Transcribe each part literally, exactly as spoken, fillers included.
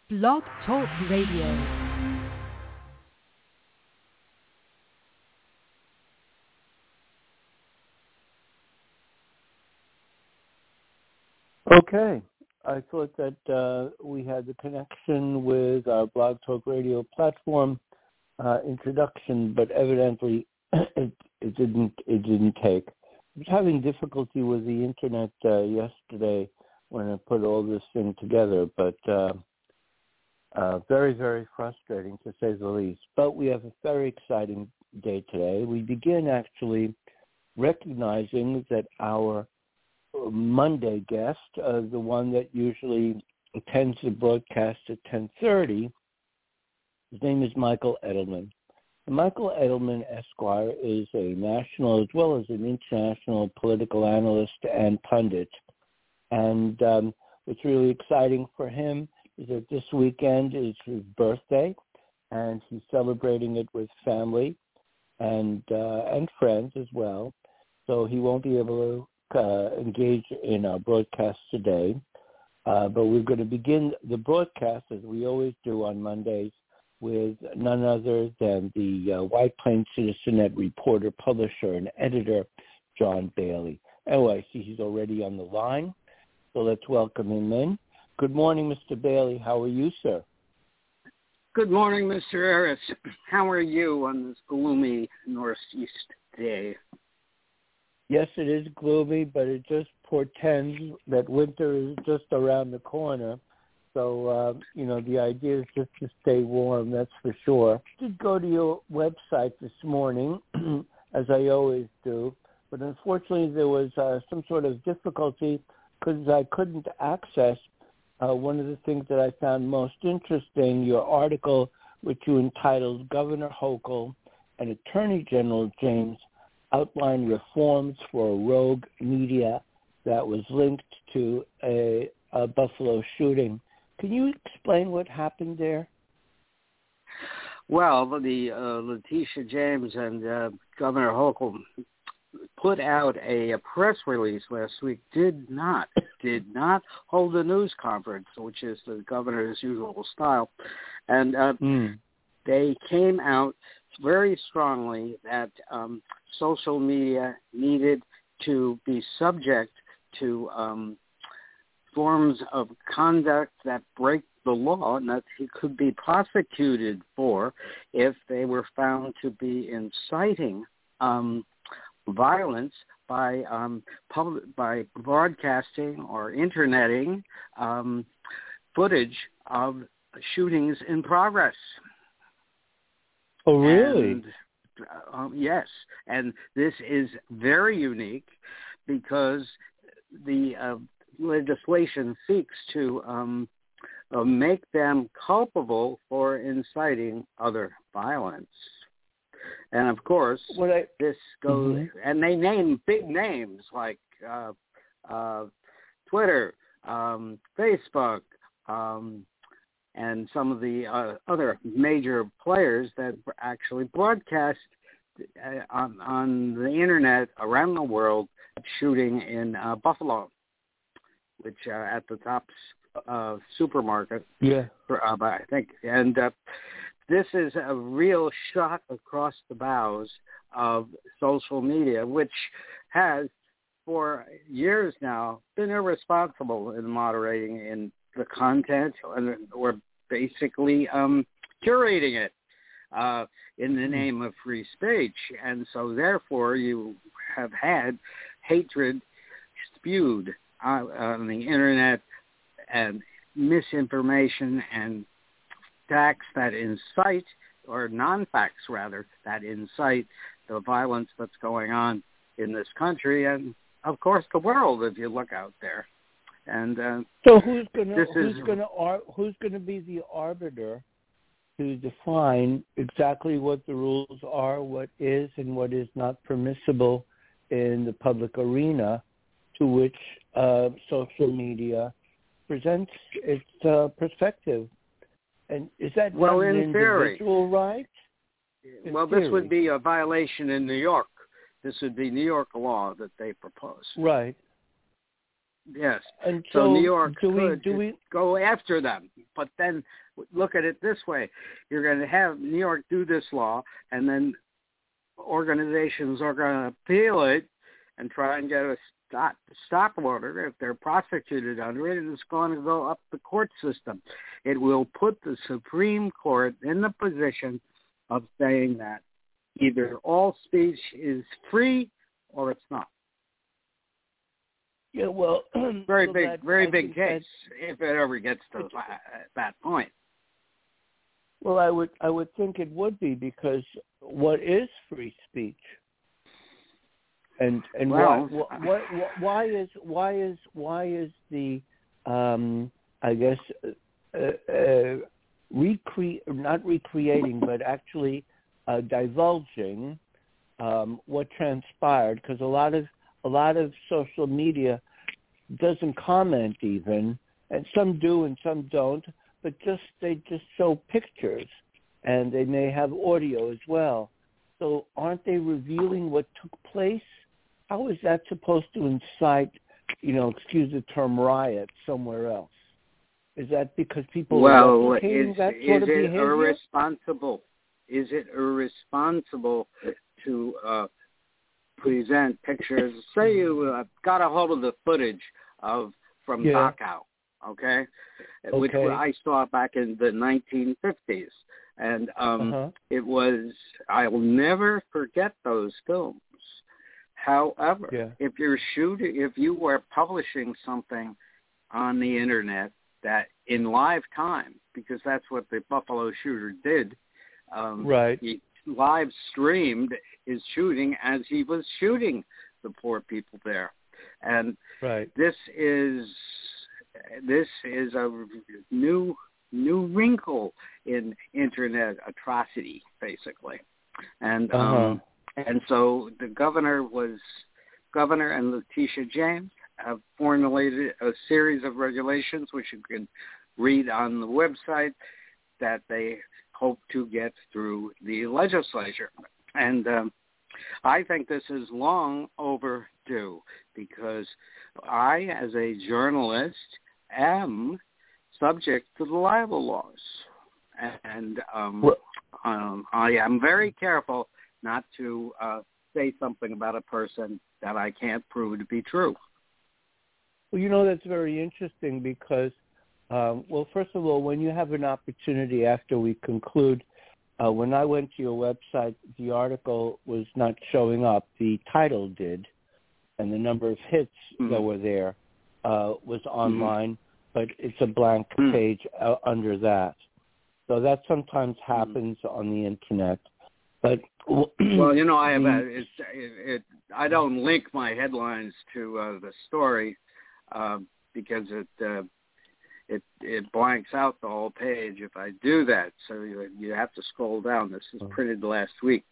Blog Talk Radio. Okay, I thought that uh, we had the connection with our Blog Talk Radio platform uh, introduction, but evidently it, it didn't. It didn't take. I was having difficulty with the internet uh, yesterday when I put all this thing together, but uh, uh, very, very frustrating to say the least. But we have a very exciting day today. We begin actually recognizing that our Monday guest, uh, the one that usually attends the broadcast at ten thirty, his name is Michael Edelman. And Michael Edelman, Esquire, is a national as well as an international political analyst and pundit. And um, what's really exciting for him is that this weekend is his birthday, and he's celebrating it with family and uh, and friends as well. So he won't be able to Uh, engage in our broadcast today, uh, but we're going to begin the broadcast, as we always do on Mondays, with none other than the uh, White Plains Citizen-Net reporter, publisher, and editor, John Bailey. Oh, I see he's already on the line, so let's welcome him in. Good morning, Mister Bailey. How are you, sir? Good morning, Mister Harris. How are you on this gloomy northeast day? Yes, it is gloomy, but it just portends that winter is just around the corner. So, uh, you know, the idea is just to stay warm, that's for sure. I did go to your website this morning, as I always do, but unfortunately there was uh, some sort of difficulty because I couldn't access uh, one of the things that I found most interesting, your article, which you entitled Governor Hochul and Attorney General James outline reforms for a rogue media that was linked to a, a Buffalo shooting. Can you explain what happened there? Well, the uh, Letitia James and uh, Governor Hochul put out a, a press release last week, did not, did not hold a news conference, which is the governor's usual style. And uh, mm. they came out very strongly that um, social media needed to be subject to um, forms of conduct that break the law and that he could be prosecuted for if they were found to be inciting um, violence by um, public, by broadcasting or interneting um, footage of shootings in progress. Oh, really? And, uh, yes, and this is very unique because the uh, legislation seeks to um, uh, make them culpable for inciting other violence. And, of course, what I, this goes, mm-hmm. and they name big names like uh, uh, Twitter, um, Facebook, um and some of the uh, other major players that actually broadcast uh, on, on the internet around the world shooting in uh, Buffalo, which uh, at the Tops uh, supermarket, yeah, for, uh, I think. And uh, this is a real shot across the bows of social media, which has for years now been irresponsible in moderating in the content, or basically um, curating it uh, in the name of free speech. And so therefore you have had hatred spewed on, on the internet and misinformation and facts that incite, or non-facts rather, that incite the violence that's going on in this country and, of course, the world if you look out there. And uh, so who's going to who's is, going to who's going to be the arbiter to define exactly what the rules are, what is and what is not permissible in the public arena, to which uh, social media presents its uh, perspective? And is that well, an in individual theory, right? In well, theory. This would be a violation in New York. This would be New York law that they propose. Right. Yes. And so, so New York do could we, do we... go after them But then look at it this way. You're going to have New York do this law, and then organizations are going to appeal it and try and get a stop, stop order. If they're prosecuted under it, it's going to go up the court system. It will put the Supreme Court in the position of saying that either all speech is free or it's not. Yeah, well, very so big, that, very I big case that, if it ever gets to that point. Well, I would, I would think it would be, because what is free speech, and and well, why, why, why is why is why is the um, I guess uh, uh, recre- not recreating, but actually uh, divulging um, what transpired, because a lot of A lot of social media doesn't comment even, and some do and some don't, but just they just show pictures, and they may have audio as well. So aren't they revealing what took place? How is that supposed to incite, you know, excuse the term, riot somewhere else? Is that because people well, are replicating is, that sort is of it behavior? irresponsible? Is it irresponsible to uh, present pictures? Say you uh, got a hold of the footage of from yeah. Dachau, okay? okay, which I saw back in the nineteen fifties, and um, uh-huh. it was. I'll never forget those films. However, yeah. if you're shooting, if you were publishing something on the internet that in live time, because that's what the Buffalo shooter did, um, right? He live streamed his shooting as he was shooting the poor people there, and right. this is this is a new new wrinkle in internet atrocity, basically, and uh-huh. um, and so the governor was governor and Letitia James have formulated a series of regulations, which you can read on the website, that they hope to get through the legislature. And um, I think this is long overdue, because I, as a journalist, am subject to the libel laws. And um, well, um, I am very careful not to uh, say something about a person that I can't prove to be true. Well, you know, that's very interesting because, um, well, first of all, when you have an opportunity after we conclude, uh, when I went to your website, the article was not showing up. The title did, and the number of hits mm-hmm. that were there uh, was online, mm-hmm. but it's a blank mm-hmm. page uh, under that. So that sometimes happens mm-hmm. on the Internet. But well, you know, I have a, it's, it, it, I don't link my headlines to uh, the story uh, because it uh, it it blanks out the whole page if I do that. So you you have to scroll down. This was printed last week.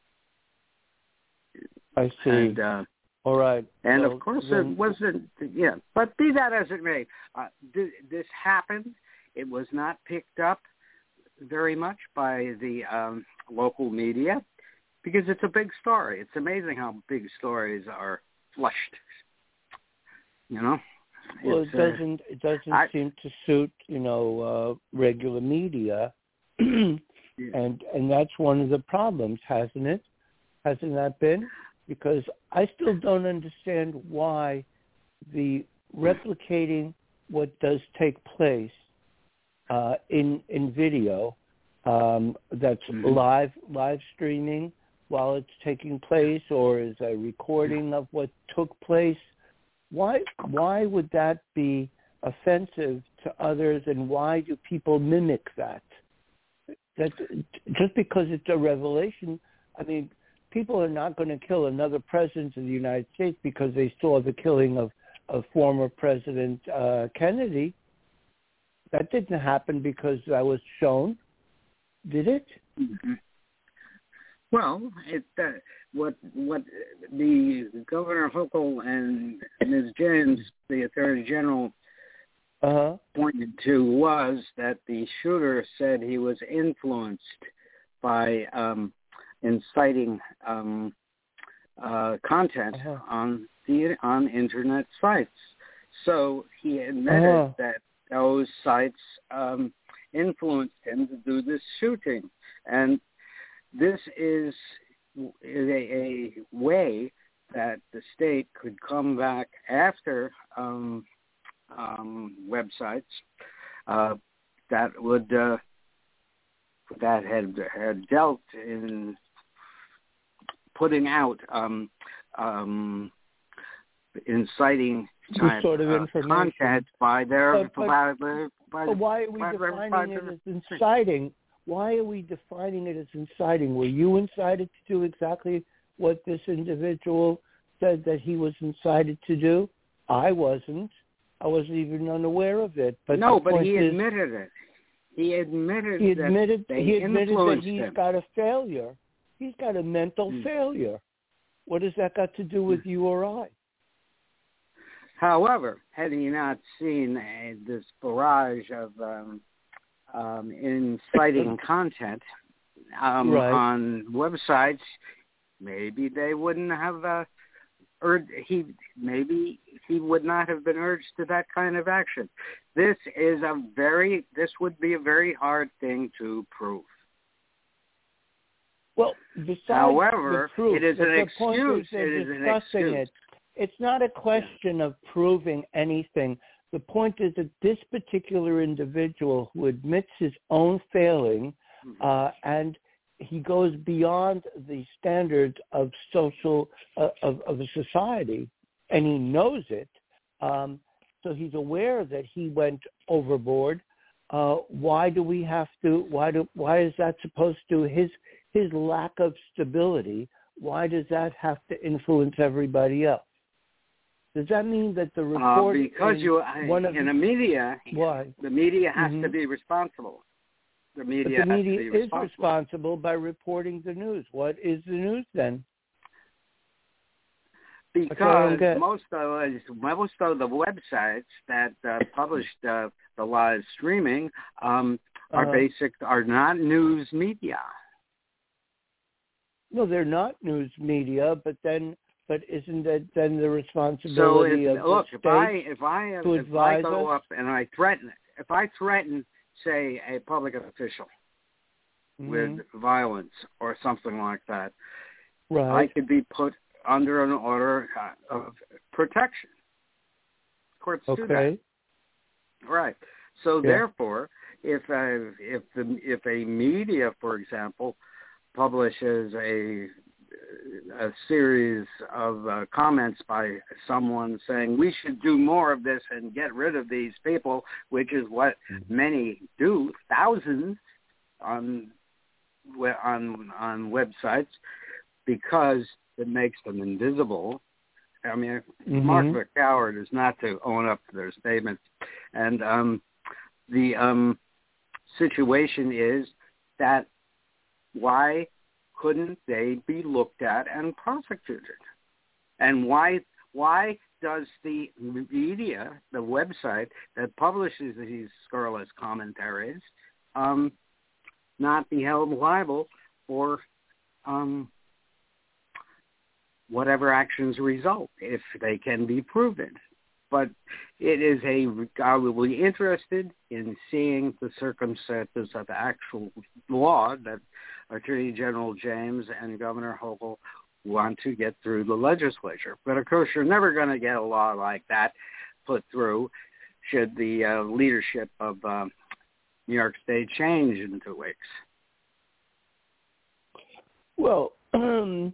I see. And, uh, All right. And so of course, then, it wasn't. Yeah, but be that as it may, uh, th- this happened. It was not picked up very much by the um, local media, because it's a big story. It's amazing how big stories are flushed. You know. Well, it's, it doesn't. Uh, it doesn't I, seem to suit, you know, uh, regular media, yeah. and and that's one of the problems, hasn't it? Hasn't that been? Because I still don't understand why the replicating what does take place uh, in in video, um, that's mm-hmm. live live streaming while it's taking place, or is a recording of what took place. Why why would that be offensive to others, and why do people mimic that? That just because it's a revelation, I mean, people are not going to kill another president of the United States because they saw the killing of, of former President uh, Kennedy. That didn't happen because that was shown, did it? Mm-hmm. Well, it, uh, what what the Governor Hochul and Miz James, the Attorney General, uh-huh. pointed to was that the shooter said he was influenced by um, inciting um, uh, content uh-huh. on the on internet sites. So he admitted uh-huh. that those sites um, influenced him to do this shooting. And this is, is a, a way that the state could come back after um, um, websites uh, that would uh, that had had dealt in putting out um, um, inciting type sort of uh, information content by their but, but, by, by, by, but why are we by, defining by, it by, as inciting? Why are we defining it as inciting? Were you incited to do exactly what this individual said that he was incited to do? I wasn't. I wasn't even unaware of it. But no, the but point he is, admitted it. He admitted, he admitted that they he admitted that he's him. got a failure. He's got a mental Mm. failure. What has that got to do with you or I? However, had he not seen uh, this barrage of um, um, inciting content um, Right. on websites, maybe they wouldn't have uh, urged. He maybe he would not have been urged to that kind of action. This is a very. This would be a very hard thing to prove. Well, besides However, the proof, it is the an point excuse. is they're It is an discussing excuse. it. It's not a question of proving anything. The point is that this particular individual who admits his own failing uh, and he goes beyond the standards of social uh, of, of a society, and he knows it. Um, so he's aware that he went overboard. Uh, why do we have to? Why do? Why is that supposed to? His his lack of stability. Why does that have to influence everybody else? Does that mean that the report uh, because in you one of in the media, why the media has mm-hmm. to be responsible. The media, but the media has to be is responsible. responsible by reporting the news. What is the news then? Because most of most of the websites that uh, published uh, the live streaming um, are uh, basic are not news media. No, they're not news media, but then, but isn't that then the So responsibility if, of look, the if state I if I to if I advise go us? up and I threaten if I threaten, say, a public official Mm-hmm. with violence or something like that, right? I could be put under an order of protection. Courts okay. do that. Right. So Yeah. therefore, if uh, if the if a media, for example, publishes a a series of uh, comments by someone saying we should do more of this and get rid of these people, which is what many do, thousands on on on websites, because it makes them invisible. I mean, mm-hmm. Mark the coward is not to own up to their statements. And um, the um, situation is that why couldn't they be looked at and prosecuted? And why why does the media, the website that publishes these scurrilous commentaries, um, not be held liable for um, whatever actions result if they can be proven? But it is a, I will be interested in seeing the circumstances of the actual law that Attorney General James and Governor Hochul want to get through the legislature. But of course, you're never going to get a law like that put through should the uh, leadership of um, New York State change in two weeks. Well, um,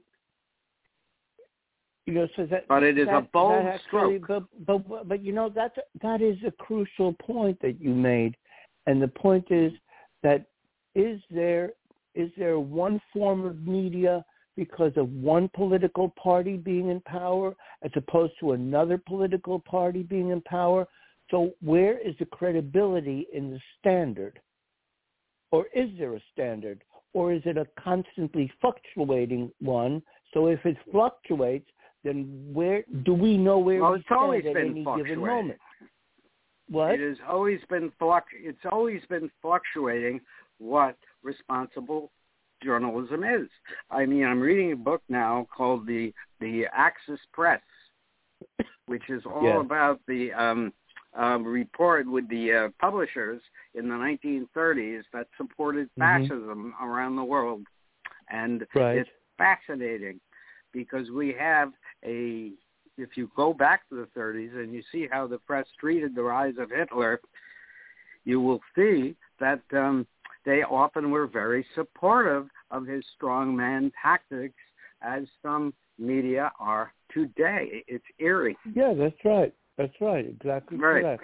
you know, so that. But it is that, a bold that actually, stroke. But, but but you know that's that is a crucial point that you made, and the point is that is there is there one form of media because of one political party being in power as opposed to another political party being in power? So where is the credibility in the standard? Or is there a standard? Or is it a constantly fluctuating one? So if it fluctuates, then where do we know where well, we it's always stand at been any fluctuating. given moment? What? It has always been fluc- It's always been fluctuating what responsible journalism is. I mean, I'm reading a book now called the the Axis Press, which is all yeah. about the um, um, report with the uh, publishers in the nineteen thirties that supported fascism mm-hmm. around the world. And right. it's fascinating because we have a, if you go back to the thirties and you see how the press treated the rise of Hitler, you will see that um, they often were very supportive of his strongman tactics, as some media are today. It's eerie. Yeah, that's right. That's right. Exactly right. correct.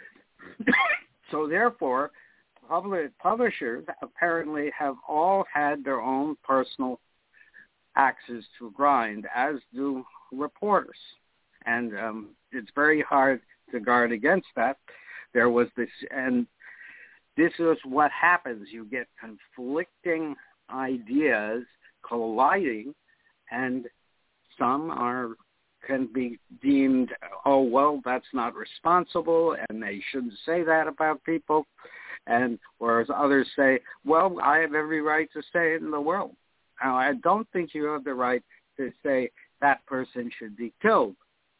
So therefore, public publishers apparently have all had their own personal axes to grind, as do reporters. And um, it's very hard to guard against that. There was this, and this is what happens. You get conflicting ideas colliding, and some are can be deemed, oh, well, that's not responsible, and they shouldn't say that about people. And whereas others say, well, I have every right to say it in the world. Now, I don't think you have the right to say that person should be killed.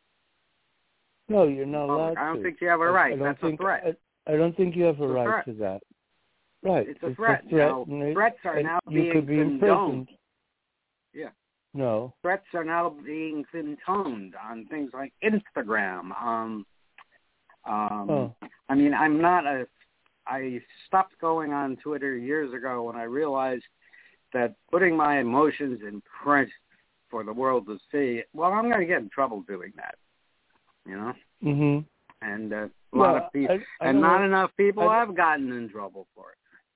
No, you're not allowed I don't to. think you have a right. That's think, a threat. I, I don't think you have a it's right a threat. to that. Right. It's a it's threat. A threat now, it, threats are now being could be condoned. Yeah. No. Threats are now being intoned on things like Instagram. Um, um, oh. I mean, I'm not a. I stopped going on Twitter years ago when I realized that putting my emotions in print for the world to see, well, I'm going to get in trouble doing that. You know. Mhm. And uh, a well, lot of people, I, I and not know, enough people I, have gotten in trouble for it.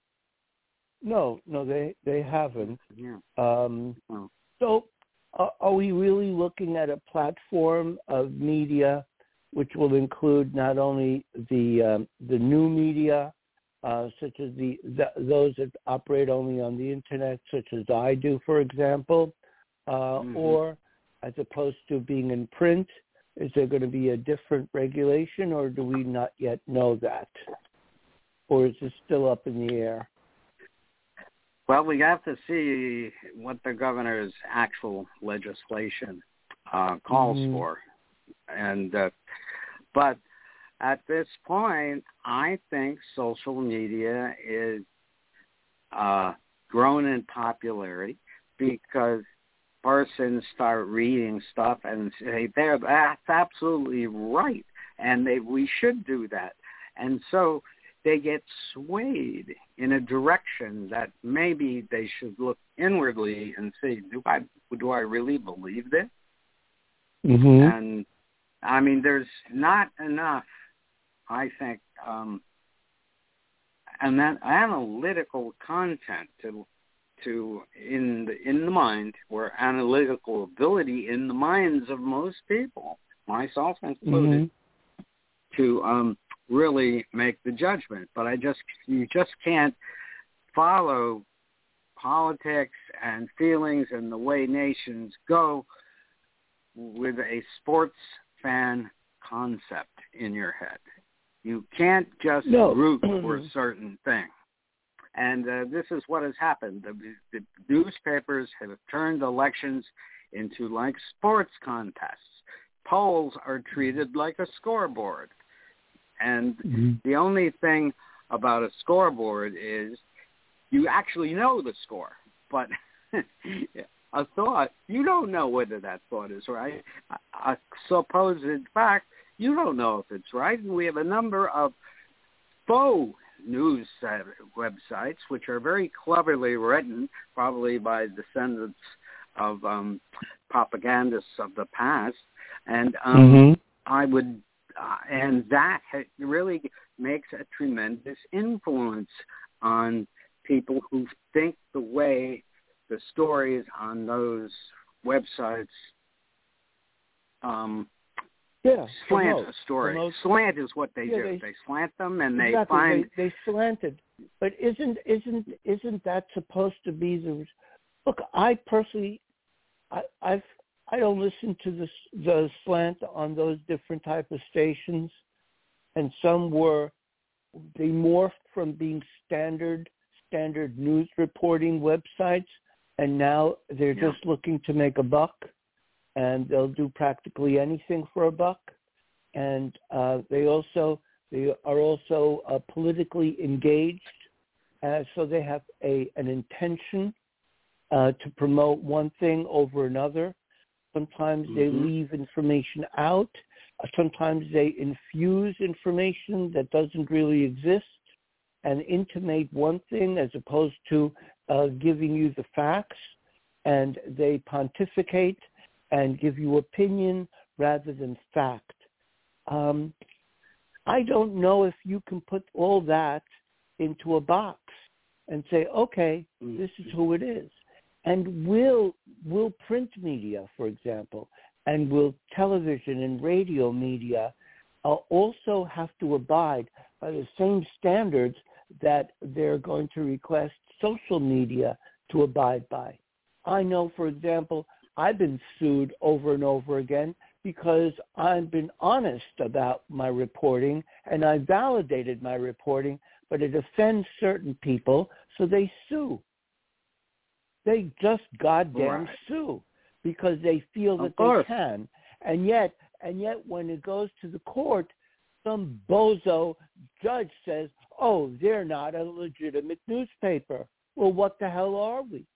No, no, they they haven't. Yeah. Um, oh. So, uh, are we really looking at a platform of media which will include not only the um, the new media, uh, such as the, the those that operate only on the internet, such as I do, for example, uh, mm-hmm. or as opposed to being in print? Is there going to be a different regulation, or do we not yet know that? Or is it still up in the air? Well, we have to see what the governor's actual legislation uh, calls mm-hmm. for. And uh, but at this point, I think social media is uh, grown in popularity because persons start reading stuff and say, "There, that's absolutely right," and they we should do that. And so they get swayed in a direction that maybe they should look inwardly and say, "Do I do I really believe this?" Mm-hmm. And I mean, there's not enough, I think, um, and that analytical content to. to in the in the mind, or analytical ability in the minds of most people, myself included, mm-hmm. to um, really make the judgment. But I just you just can't follow politics and feelings and the way nations go with a sports fan concept in your head. You can't just no. root for a certain thing. And uh, this is what has happened. The, the newspapers have turned elections into like sports contests. Polls are treated like a scoreboard. And mm-hmm. the only thing about a scoreboard is you actually know the score. But a thought, you don't know whether that thought is right. A, a supposed fact, you don't know if it's right. And we have a number of faux news uh, websites, which are very cleverly written, probably by descendants of um, propagandists of the past, and um, mm-hmm. I would, uh, and that ha- really makes a tremendous influence on people who think the way the stories on those websites um, Yeah, slant promote, a story. Promote. Slant is what they yeah, do. They, they slant them, and exactly, they find they, they slanted. But isn't isn't isn't that supposed to be the? Look, I personally, I I've I don't listen to the the slant on those different type of stations, and some were they morphed from being standard standard news reporting websites, and now they're yeah. just looking to make a buck. And they'll do practically anything for a buck. and uh, they also they are also uh, politically engaged, uh, so they have a an intention uh, to promote one thing over another. Sometimes mm-hmm. they leave information out. Sometimes they infuse information that doesn't really exist and intimate one thing as opposed to uh, giving you the facts. And they pontificate and give you opinion rather than fact. Um, I don't know if you can put all that into a box and say, okay, mm-hmm. this is who it is. And will will print media, for example, and will television and radio media uh, also have to abide by the same standards that they're going to request social media to abide by? I know, for example, I've been sued over and over again because I've been honest about my reporting and I validated my reporting, but it offends certain people, so they sue. They just goddamn right. sue because they feel that they can. And yet, and yet when it goes to the court, some bozo judge says, oh, they're not a legitimate newspaper. Well, what the hell are we?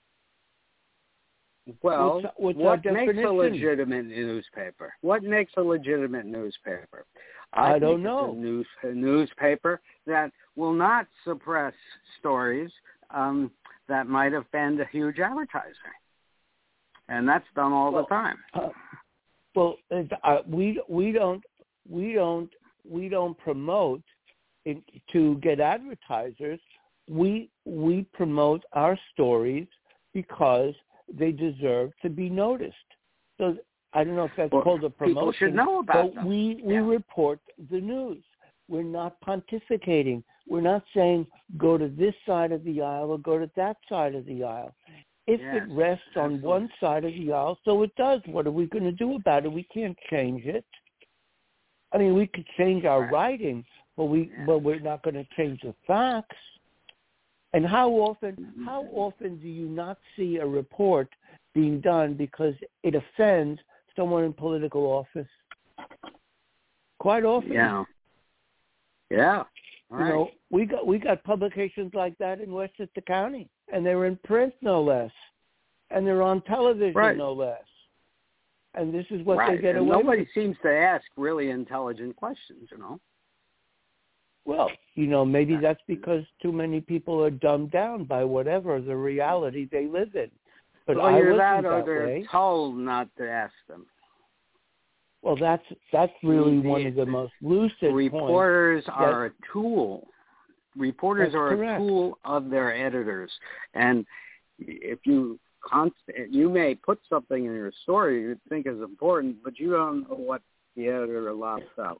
Well, what's, what's what makes a legitimate newspaper? What makes a legitimate newspaper? I, I don't think know. It's a, news, a newspaper that will not suppress stories um, that might offend a huge advertiser, and that's done all well, the time. Uh, well, uh, we we don't we don't we don't promote it to get advertisers. We we promote our stories because they deserve to be noticed. So I don't know if that's well, called a promotion. People should know about but them. we we yeah. report the news. We're not pontificating. We're not saying go to this side of the aisle or go to that side of the aisle. If yes, it rests absolutely. on one side of the aisle, so it does. What are we going to do about it? We can't change it. I mean, we could change our right. writing, but we yeah. but we're not going to change the facts. And how often how often do you not see a report being done because it offends someone in political office? Quite often. Yeah. Yeah. All right. You know, we got we got publications like that in Westchester County, and they're in print no less, and they're on television right. no less. And this is what right. they get and away nobody with. seems to ask really intelligent questions, you know. Well, you know, maybe that's because too many people are dumbed down by whatever the reality they live in. But well, I either wasn't that or that they're way. told not to ask them. Well, that's that's really the, one of the most lucid reporters points. are that, a tool. Reporters that's are correct. a tool of their editors, and if you const- you may put something in your story you think is important, but you don't know what the editor lops out.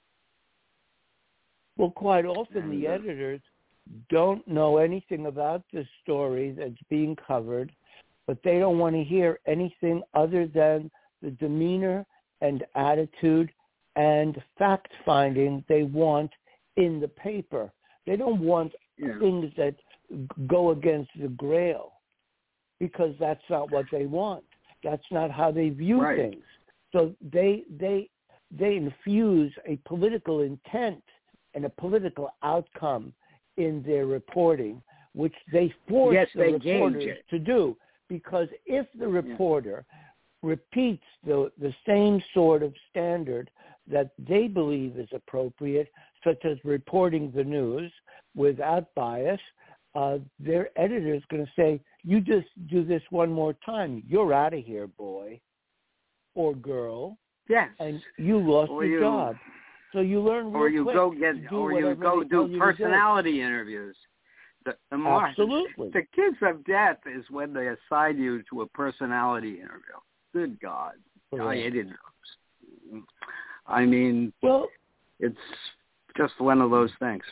Well, quite often and, the uh, editors don't know anything about the story that's being covered, but they don't want to hear anything other than the demeanor and attitude and fact-finding they want in the paper. They don't want yeah. things that go against the grail because that's not what they want. That's not how they view right. things. So they they they infuse a political intent and a political outcome in their reporting, which they force yes, the they reporters to do. Because if the reporter yeah. repeats the, the same sort of standard that they believe is appropriate, such as reporting the news without bias, uh, their editor is going to say, you just do this one more time. You're out of here, boy or girl. Yes. And you lost or your you, job. So you learn real Or you quick go get, or you go do personality interviews. The, the more, Absolutely. The kiss of death is when they assign you to a personality interview. Good God. Correct. I didn't know. I mean, well, it's just one of those things.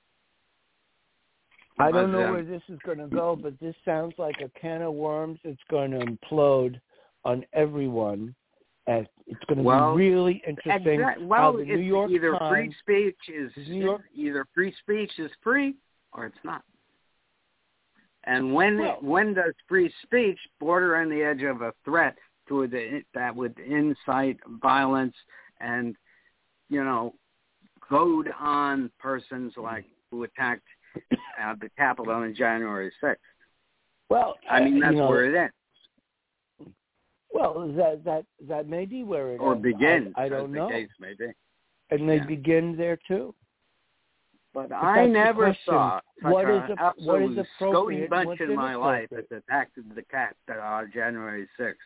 I don't but, know uh, where this is going to go, but this sounds like a can of worms. It's going to implode on everyone. And it's going to well, be really interesting. Exactly. Well, how the it's New York either Times, free speech is New York, either free speech is free or it's not. And when well, when does free speech border on the edge of a threat to a, that would incite violence and you know, goad on persons like who attacked uh, the Capitol on January sixth. Well, I mean, that's you know, where it ends. Well, that that that may be where it or ends. begins. I, I don't as know. The case may be. It may yeah. begin there too. But, but I never saw such what an is a, absolute what is appropriate, bunch in my life that attacked the cat on January sixth.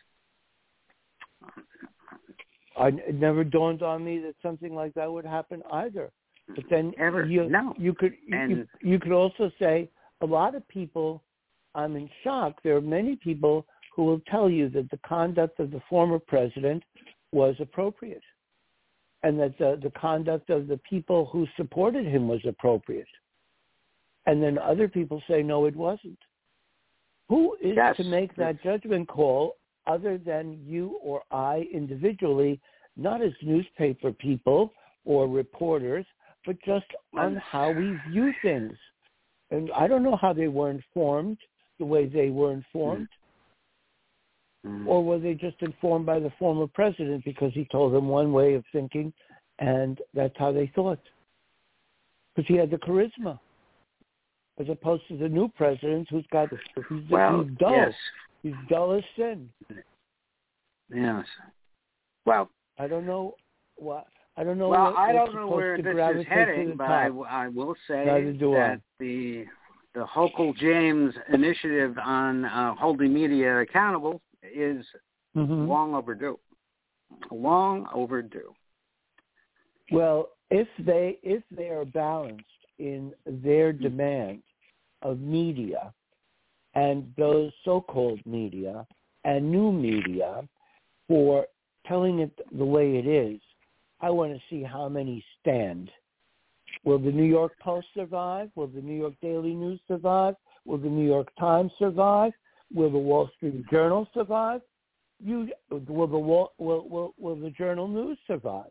I, it never dawned on me that something like that would happen either. But then Ever? you, no. you could and, you, you could also say a lot of people. I'm in shock. There are many people who will tell you that the conduct of the former president was appropriate, and that the, the conduct of the people who supported him was appropriate. And then other people say, no, it wasn't. Who is yes. to make that judgment call other than you or I individually, not as newspaper people or reporters, but just on how we view things? And I don't know how they were informed the way they were informed. Mm. Or were they just informed by the former president because he told them one way of thinking and that's how they thought? Because he had the charisma, as opposed to the new president who's got, he's, well, he's dull. Yes. He's dull as sin. Yes. Well, I don't know what. I don't know. Well, what, I what's don't know supposed where to this is heading, but I, I will say that I. the the Hochul James initiative on uh, holding media accountable is mm-hmm. long overdue. Long overdue. Well, if they if they are balanced in their demand of media and those so-called media and new media for telling it the way it is, I want to see how many stand. Will the New York Post survive? Will the New York Daily News survive? Will the New York Times survive? Will the Wall Street Journal survive? You, will the will, will will the Journal News survive?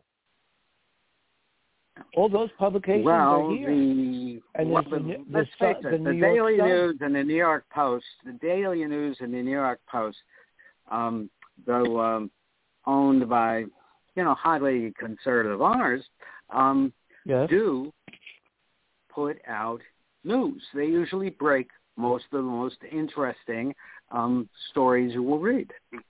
All those publications well, are here. The, and well, the, the, the, let's face the, it, the, the New Daily York News and the New York Post, the Daily News and the New York Post, um, though um, owned by, you know, highly conservative owners, um, yes. do put out news. They usually break most of the most interesting um, stories you will read.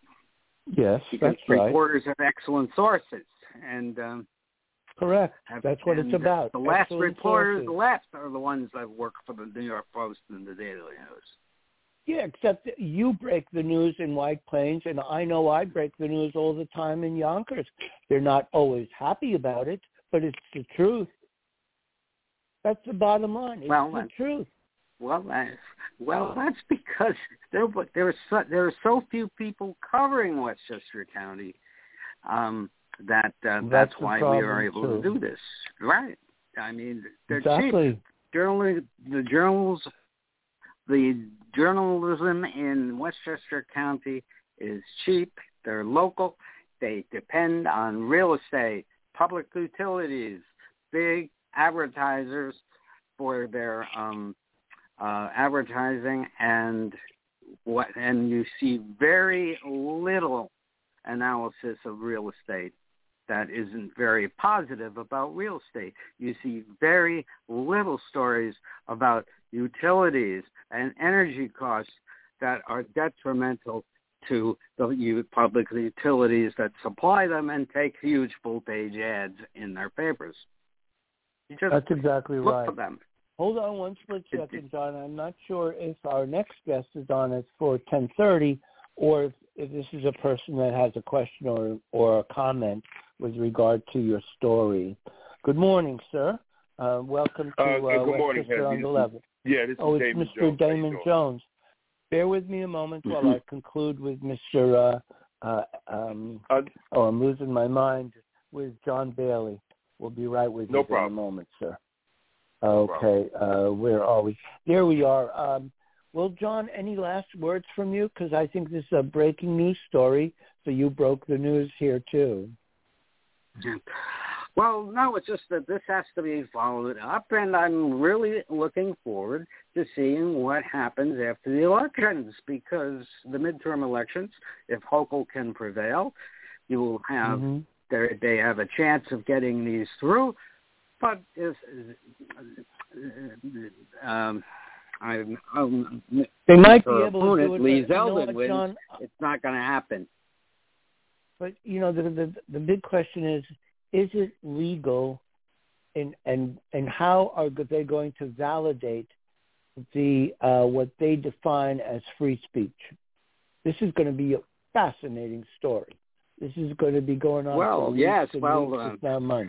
Yes, because that's right. Reporters have excellent sources, and um, correct. Have, that's what it's about. The last excellent reporters sources. left are the ones that work for the New York Post and the Daily News. Yeah, except that you break the news in White Plains, and I know I break the news all the time in Yonkers. They're not always happy about it, but it's the truth. That's the bottom line. It's well, the truth. Well, that's, well, that's because there, there are so, there are so few people covering Westchester County um, that uh, that's, that's why we are able too. to do this. Right? I mean, they're exactly. cheap. Journal, the journals, the journalism in Westchester County is cheap. They're local. They depend on real estate, public utilities, big advertisers for their um, uh, advertising, and what and you see very little analysis of real estate that isn't very positive about real estate. You see very little stories about utilities and energy costs that are detrimental to the public utilities that supply them and take huge full-page ads in their papers. You just That's exactly look right. for them. Hold on one split second, John. I'm not sure if our next guest is on at for ten thirty or if, if this is a person that has a question or, or a comment with regard to your story. Good morning, sir. Uh, welcome to uh, uh, good morning, Westchester on the is, Level. Yeah, this oh, is it's Damon Mister Jones. Damon Jones. Bear with me a moment Mm-hmm. while I conclude with Mister Uh, uh, um, uh, oh, I'm losing my mind, with John Bailey. We'll be right with no you problem. in a moment, sir. No okay, uh, where are we? There we are. Um, well, John, any last words from you? Because I think this is a breaking news story, so you broke the news here too. Well, no, it's just that this has to be followed up, and I'm really looking forward to seeing what happens after the elections, because the midterm elections, if Hochul can prevail, you will have mm-hmm. they they have a chance of getting these through. But if um, I'm, I'm, they might be her able to do it. Lee But, you know Zeldin what, wins, John? it's not going to happen. But you know, the, the the big question is: is it legal, and and and how are they going to validate the uh, what they define as free speech? This is going to be a fascinating story. This is going to be going on well, for weeks yes, and well, weeks, um, if not months.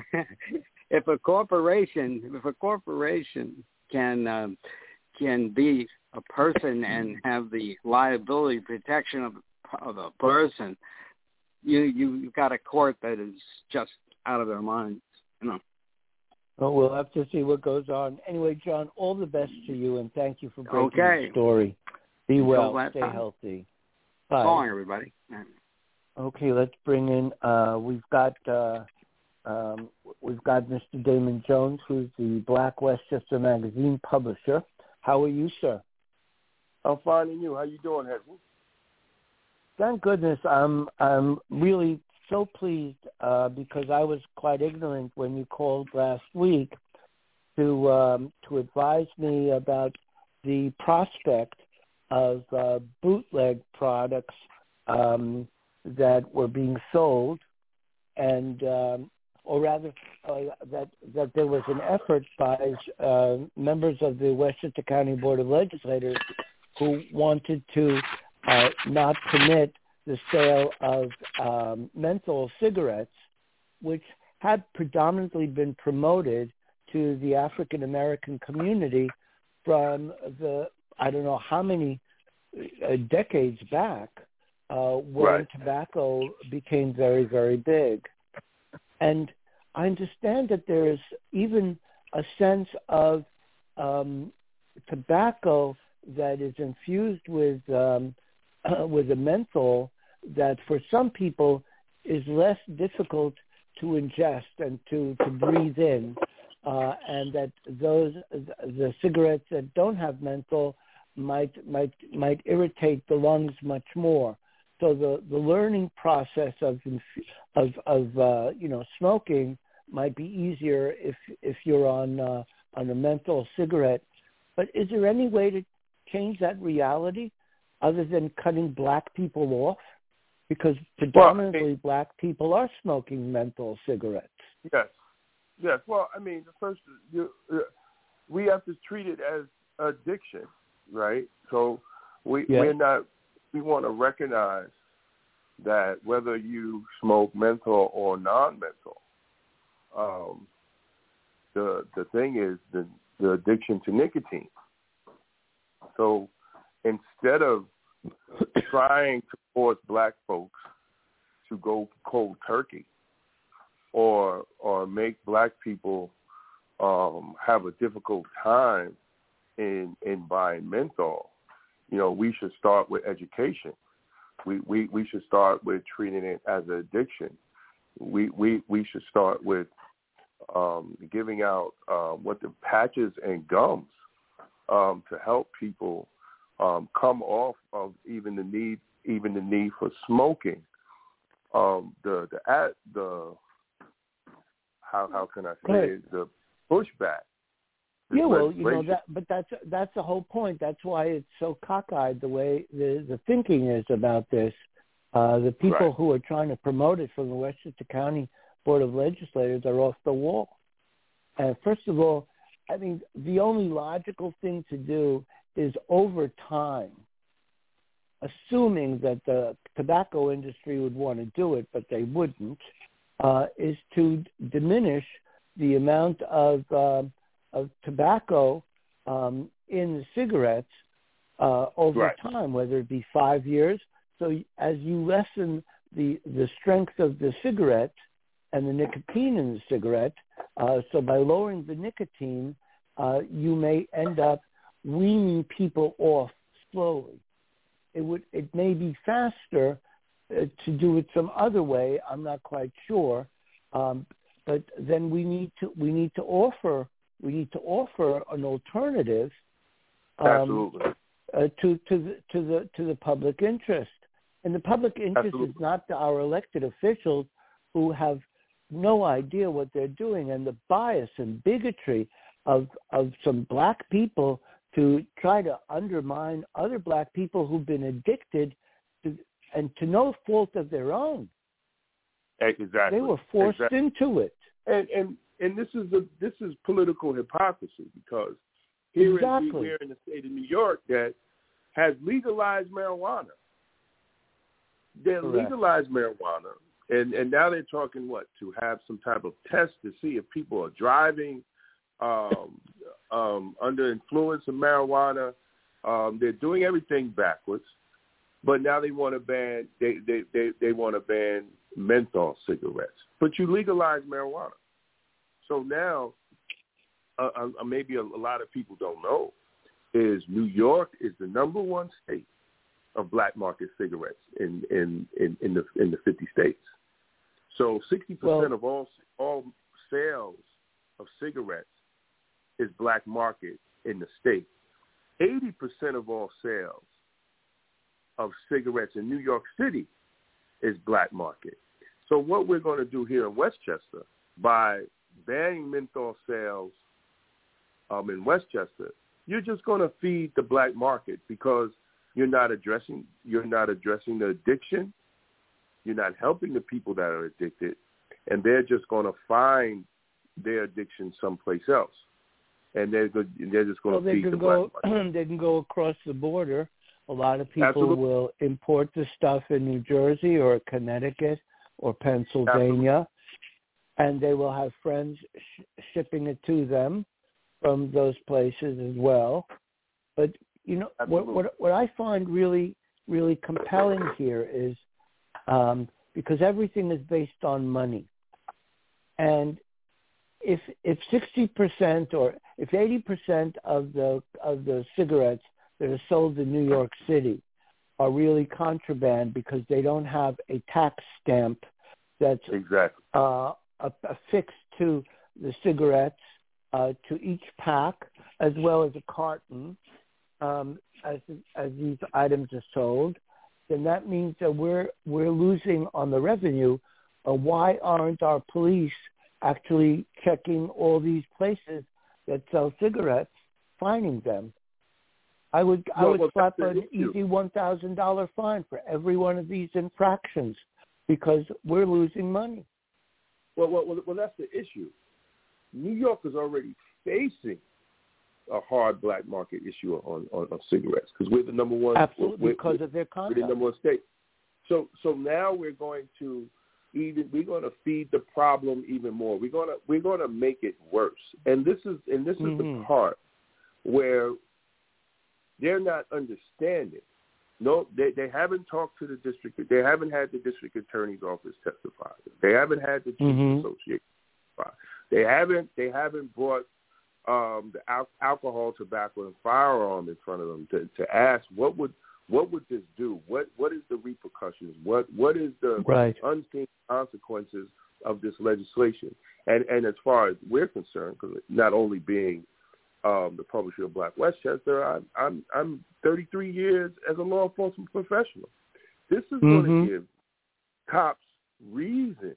if a corporation, if a corporation can um, can be a person and have the liability protection of of a person, you you you've got a court that is just out of their minds, you know. Well, we'll have to see what goes on. Anyway, John, all the best to you, and thank you for breaking Okay. the story. Be Until well, that stay time. healthy. Bye. So long, everybody. Okay, let's bring in. Uh, we've got uh, um, we've got Mister Damon Jones, who's the Black Westchester Magazine publisher. How are you, sir? I'm fine, and you? How you doing, Henry? Thank goodness. I'm I'm really so pleased uh, because I was quite ignorant when you called last week to um, to advise me about the prospect of uh, bootleg products um, that were being sold, and um, or rather uh, that that there was an effort by uh, members of the Westchester County Board of Legislators who wanted to uh, not permit the sale of um, menthol cigarettes, which had predominantly been promoted to the African American community from the I don't know how many uh, decades back, uh, when Right. tobacco became very, very big. And I understand that there is even a sense of um, tobacco that is infused with um, with a menthol that for some people is less difficult to ingest and to, to breathe in, uh, and that those the cigarettes that don't have menthol might might might irritate the lungs much more. So the, the learning process of of of uh, you know smoking might be easier if if you're on uh, on a menthol cigarette. But is there any way to change that reality other than cutting black people off? Because predominantly well, I mean, black people are smoking menthol cigarettes. Yes, yes. Well, I mean, the first you, uh, we have to treat it as addiction, right? So we Yeah. we're not. We want to recognize that whether you smoke menthol or non-menthol, um, the the thing is the the addiction to nicotine. So instead of trying to force black folks to go cold turkey or or make black people um, have a difficult time in in buying menthol, you know, we should start with education. We we, we should start with treating it as an addiction. We we, we should start with um, giving out uh, what the patches and gums um, to help people um, come off of even the need even the need for smoking. Um, the the at the how how can I say Right. it? The pushback. Yeah, well, you know that, but that's that's the whole point. That's why it's so cockeyed the way the the thinking is about this. Uh, the people Right. who are trying to promote it from the Westchester County Board of Legislators are off the wall. And first of all, I mean, the only logical thing to do is over time, assuming that the tobacco industry would want to do it, but they wouldn't, uh, is to diminish the amount of uh, of tobacco um, in the cigarettes uh, over Right. time, whether it be five years. So as you lessen the, the strength of the cigarette and the nicotine in the cigarette, uh, so by lowering the nicotine, uh, you may end up weaning people off slowly. It would it may be faster uh, to do it some other way. I'm not quite sure, um, but then we need to we need to offer we need to offer an alternative um, Absolutely. uh, to to the to the to the public interest. And the public interest Absolutely. is not to our elected officials who have no idea what they're doing, and the bias and bigotry of of some black people to try to undermine other black people who've been addicted to, and to no fault of their own. Exactly. They were forced exactly. into it. And and and this is a this is political hypocrisy, because here exactly. in, we're in the state of New York that has legalized marijuana. They legalized marijuana, and, and now they're talking what to have some type of test to see if people are driving um, um, under influence of marijuana. Um, they're doing everything backwards, but now they want to ban they they, they, they want to ban menthol cigarettes. But you legalize marijuana, so now uh, uh, maybe a, a lot of people don't know is New York is the number one state of black market cigarettes in in, in, in the in the fifty states. So sixty percent well, of all all sales of cigarettes is black market in the state. Eighty percent of all sales of cigarettes in New York City is black market. So what we're going to do here in Westchester by banning menthol sales um, in Westchester, you're just going to feed the black market, because You're not addressing you're not addressing the addiction. You're not helping the people that are addicted, and they're just going to find their addiction someplace else, and they're good, they're just going well, to feed the go, black market. They can go across the border. A lot of people Absolutely. will import the stuff in New Jersey or Connecticut or Pennsylvania, Absolutely. and they will have friends sh- shipping it to them from those places as well. But you know, what, what what I find really, really compelling here is um, because everything is based on money. And if if sixty percent or if eighty percent of the of the cigarettes that are sold in New York City are really contraband because they don't have a tax stamp that's exactly uh, affixed to the cigarettes, uh, to each pack, as well as a carton, Um, as as these items are sold, then that means that we're we're losing on the revenue. Uh, why aren't our police actually checking all these places that sell cigarettes, finding them? I would I well, would well, slap an easy one thousand dollar fine for every one of these infractions, because we're losing money. Well, well, well, well that's the issue. New York is already facing a hard black market issue on, on, on cigarettes, because we're the number one. Absolutely, we're, because we're, of their conduct. We're the number one state. So so now we're going to even we're going to feed the problem even more. We're gonna we're gonna make it worse. And this is and this mm-hmm. is the part where they're not understanding. No, they they haven't talked to the district. They haven't had the district attorney's office testify. They haven't had the chiefs mm-hmm. association testify. They haven't they haven't brought Um, the al- alcohol, tobacco, and firearm in front of them to, to ask what would what would this do? What what is the repercussions? What what is the right. unseen consequences of this legislation? And and as far as we're concerned, because not only being um, the publisher of Black Westchester, I'm I'm I'm thirty-three years as a law enforcement professional. This is mm-hmm. going to give cops reason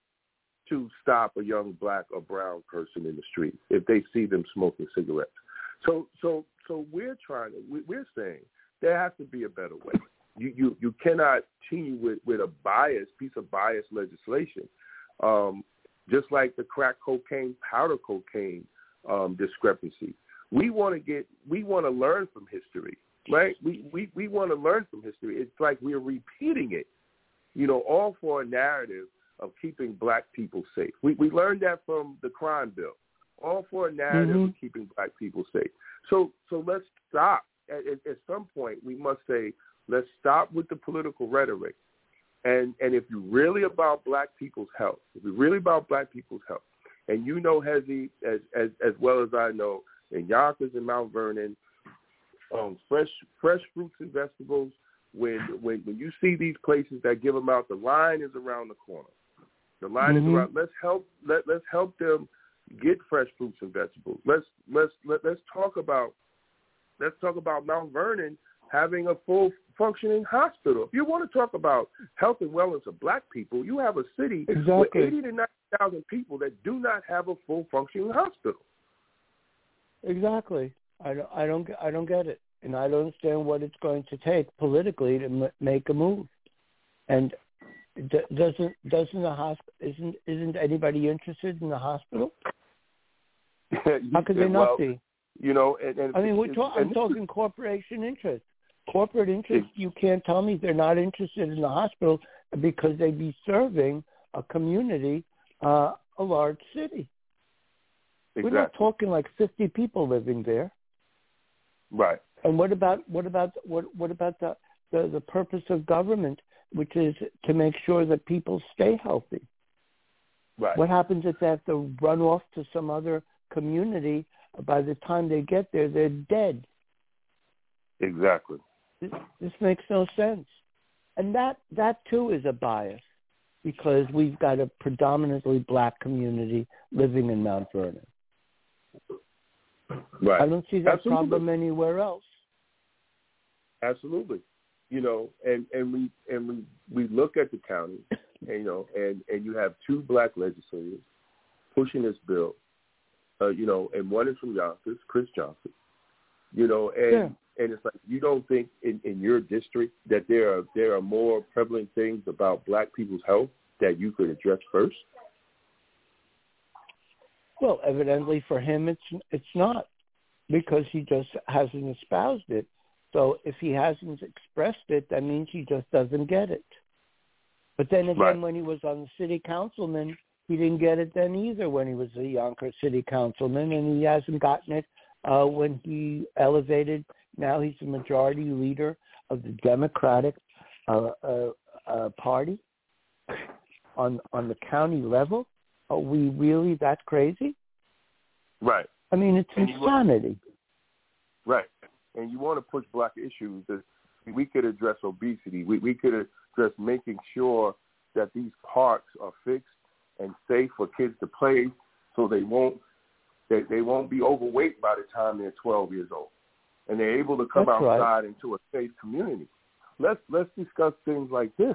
to stop a young black or brown person in the street if they see them smoking cigarettes. So, so, so we're trying to. We're saying there has to be a better way. You, you, you cannot continue with, with a biased piece of biased legislation, um, just like the crack cocaine, powder cocaine um, discrepancy. We want to get. We want to learn from history, right? We, we, we want to learn from history. It's like we're repeating it, you know, all for a narrative of keeping black people safe. We we learned that from the crime bill, all for a narrative mm-hmm. of keeping black people safe. So so let's stop. At, at, at some point, we must say, let's stop with the political rhetoric. And and if you're really about black people's health, if you're really about black people's health, and you know, Hezi, as, as, as well as I know, in Yonkers and Mount Vernon, um, fresh fresh fruits and vegetables, when, when, when you see these places that give them out, the line is around the corner. The line mm-hmm. is around. Let's help. Let Let's help them get fresh fruits and vegetables. Let's let's let, let's talk about let's talk about Mount Vernon having a full functioning hospital. If you want to talk about health and wellness of black people, you have a city exactly. with eighty to ninety thousand people that do not have a full functioning hospital. Exactly. I don't, I don't, I don't get it, and I don't understand what it's going to take politically to m- make a move. And d- doesn't doesn't the hospital isn't isn't anybody interested in the hospital? How could they not well, be? You know, and, and I mean, we're talk- I'm talking corporation interest. Corporate interest. You can't tell me they're not interested in the hospital because they'd be serving a community, uh, a large city. Exactly. We're not talking like fifty people living there. Right. And what about what about what what about the, the, the purpose of government, which is to make sure that people stay healthy? Right. What happens if they have to run off to some other community? By the time they get there, they're dead. Exactly. This, this makes no sense. And that, that too is a bias because we've got a predominantly black community living in Mount Vernon. Right. I don't see that Absolutely. problem anywhere else. Absolutely. You know, and, and we and we, we look at the county, and, you know, and, and you have two black legislators pushing this bill, uh, you know, and one is from Yonkers, Chris Johnson, you know, and Yeah. and it's like you don't think in, in your district that there are there are more prevalent things about black people's health that you could address first? Well, evidently for him, it's it's not because he just hasn't espoused it. So if he hasn't expressed it, that means he just doesn't get it. But then again, Right. when he was on the city councilman, he didn't get it then either when he was a Yonkers city councilman, and he hasn't gotten it uh, when he elevated. Now he's the majority leader of the Democratic uh, uh, uh, Party on on the county level. Are we really that crazy? Right. I mean, it's And you- insanity. Right. And you want to push black issues that we could address obesity. We, we could address making sure that these parks are fixed and safe for kids to play so they won't they, they won't be overweight by the time they're twelve years old. And they're able to come That's outside right. into a safe community. Let's let's discuss things like this.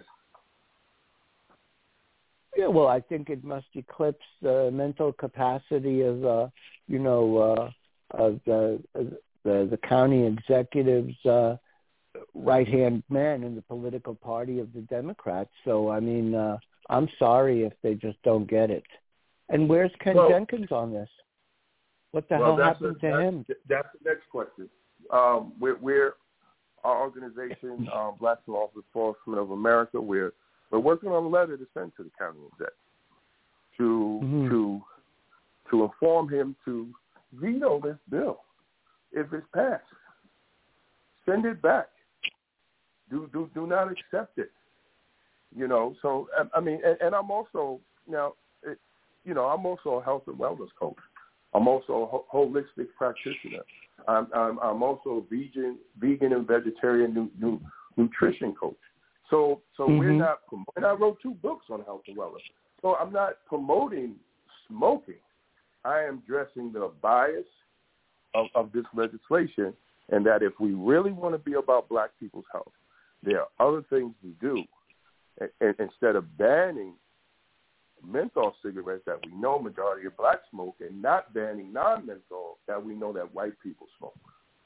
Yeah, well, I think it must eclipse the mental capacity of, uh, you know, uh, of the, the the county executive's uh, right-hand man in the political party of the Democrats. So, I mean, uh, I'm sorry if they just don't get it. And where's Ken Well, Jenkins on this? What the well, hell that's happened the, to that's, him? That's the next question. Um, we're, we're our organization, um, Black Law Enforcement of America. We're we're working on a letter to send to the county exec to Mhm. to to inform him to veto this bill if it's passed. Send it back. Do do do not accept it. You know. So I, I mean, and, and I'm also now, it, you know, I'm also a health and wellness coach. I'm also a ho- holistic practitioner. I'm, I'm I'm also a vegan vegan and vegetarian nu- nu- nutrition coach. So so Mm-hmm. we're not and I wrote two books on health and wellness. So I'm not promoting smoking. I am addressing the bias of, of this legislation, and that if we really want to be about black people's health, there are other things to do. And, and instead of banning menthol cigarettes that we know majority of blacks smoke, and not banning non-menthol that we know that white people smoke.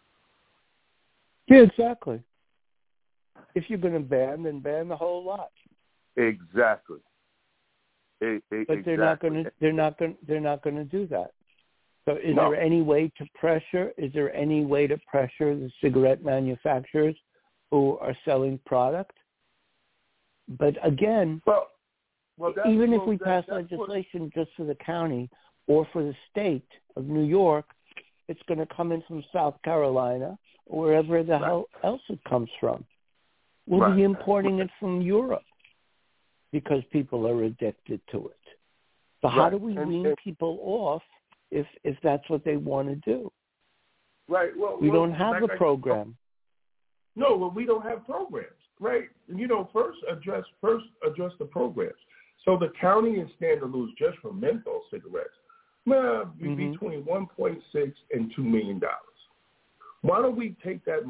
Yeah, exactly. If you're going to ban, then ban the whole lot. Exactly. It, it, But they're exactly. not going to. They're not going. They're not going to do that. So, is No. there any way to pressure? Is there any way to pressure the cigarette manufacturers who are selling product? But again, Well, well that's, even if well, we that, pass that's legislation what, just for the county or for the state of New York, it's going to come in from South Carolina or wherever the right. hell else it comes from. We'll right. be importing it from Europe because people are addicted to it. So right. how do we and, wean and, people off if if that's what they want to do? Right. Well, we well, don't have like a I, program. No, well, we don't have programs, right? You know, first address first address the programs. So the county is stand to lose just from menthol cigarettes, well, Mm-hmm. between one point six and two million dollars. Why don't we take that money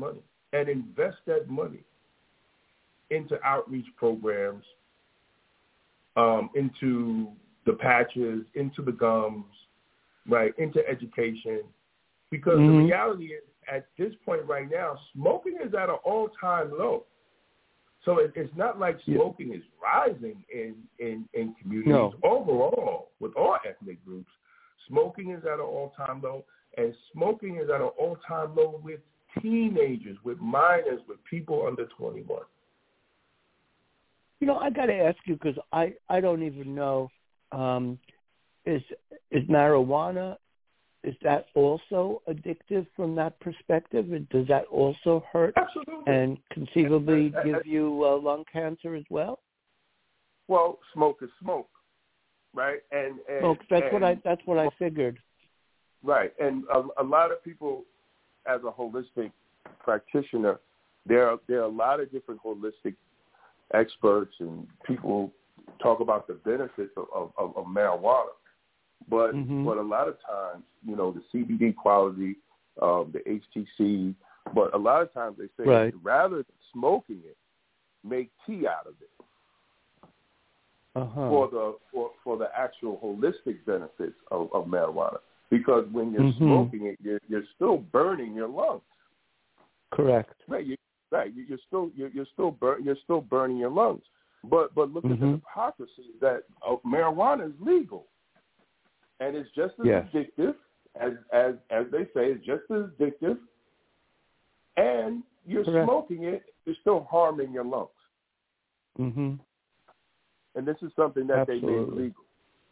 and invest that money into outreach programs, um, into the patches, into the gums, right, into education. Because mm-hmm. the reality is, at this point right now, smoking is at an all-time low. So it, it's not like smoking yeah. is rising in, in, in communities. No. Overall, with all ethnic groups, smoking is at an all-time low, and smoking is at an all-time low with teenagers, with minors, with people under twenty-one. You know, I got to ask you because I, I don't even know, um, is is marijuana, is that also addictive from that perspective? And does that also hurt Absolutely. and conceivably I, I, I, give you uh, lung cancer as well? Well, smoke is smoke, right? And, and smoke, that's and, what I that's what I figured. Right, and a, a lot of people, as a holistic practitioner, there are there are a lot of different holistic experts and people talk about the benefits of, of, of marijuana, but mm-hmm. but a lot of times, you know, the C B D quality, um, the H T C, but a lot of times they say right. rather than smoking it, make tea out of it uh-huh. for the for, for the actual holistic benefits of, of marijuana. Because when you're mm-hmm. smoking it, you're, you're still burning your lungs. Correct. Right. You, right. You're still you're, you're still bur- you're still burning your lungs. But but look mm-hmm. at the hypocrisy that uh, marijuana is legal, and it's just as yes. addictive as as as they say. It's just as addictive, and you're Correct. smoking it. You're still harming your lungs. Mm-hmm. And this is something that Absolutely. they made legal.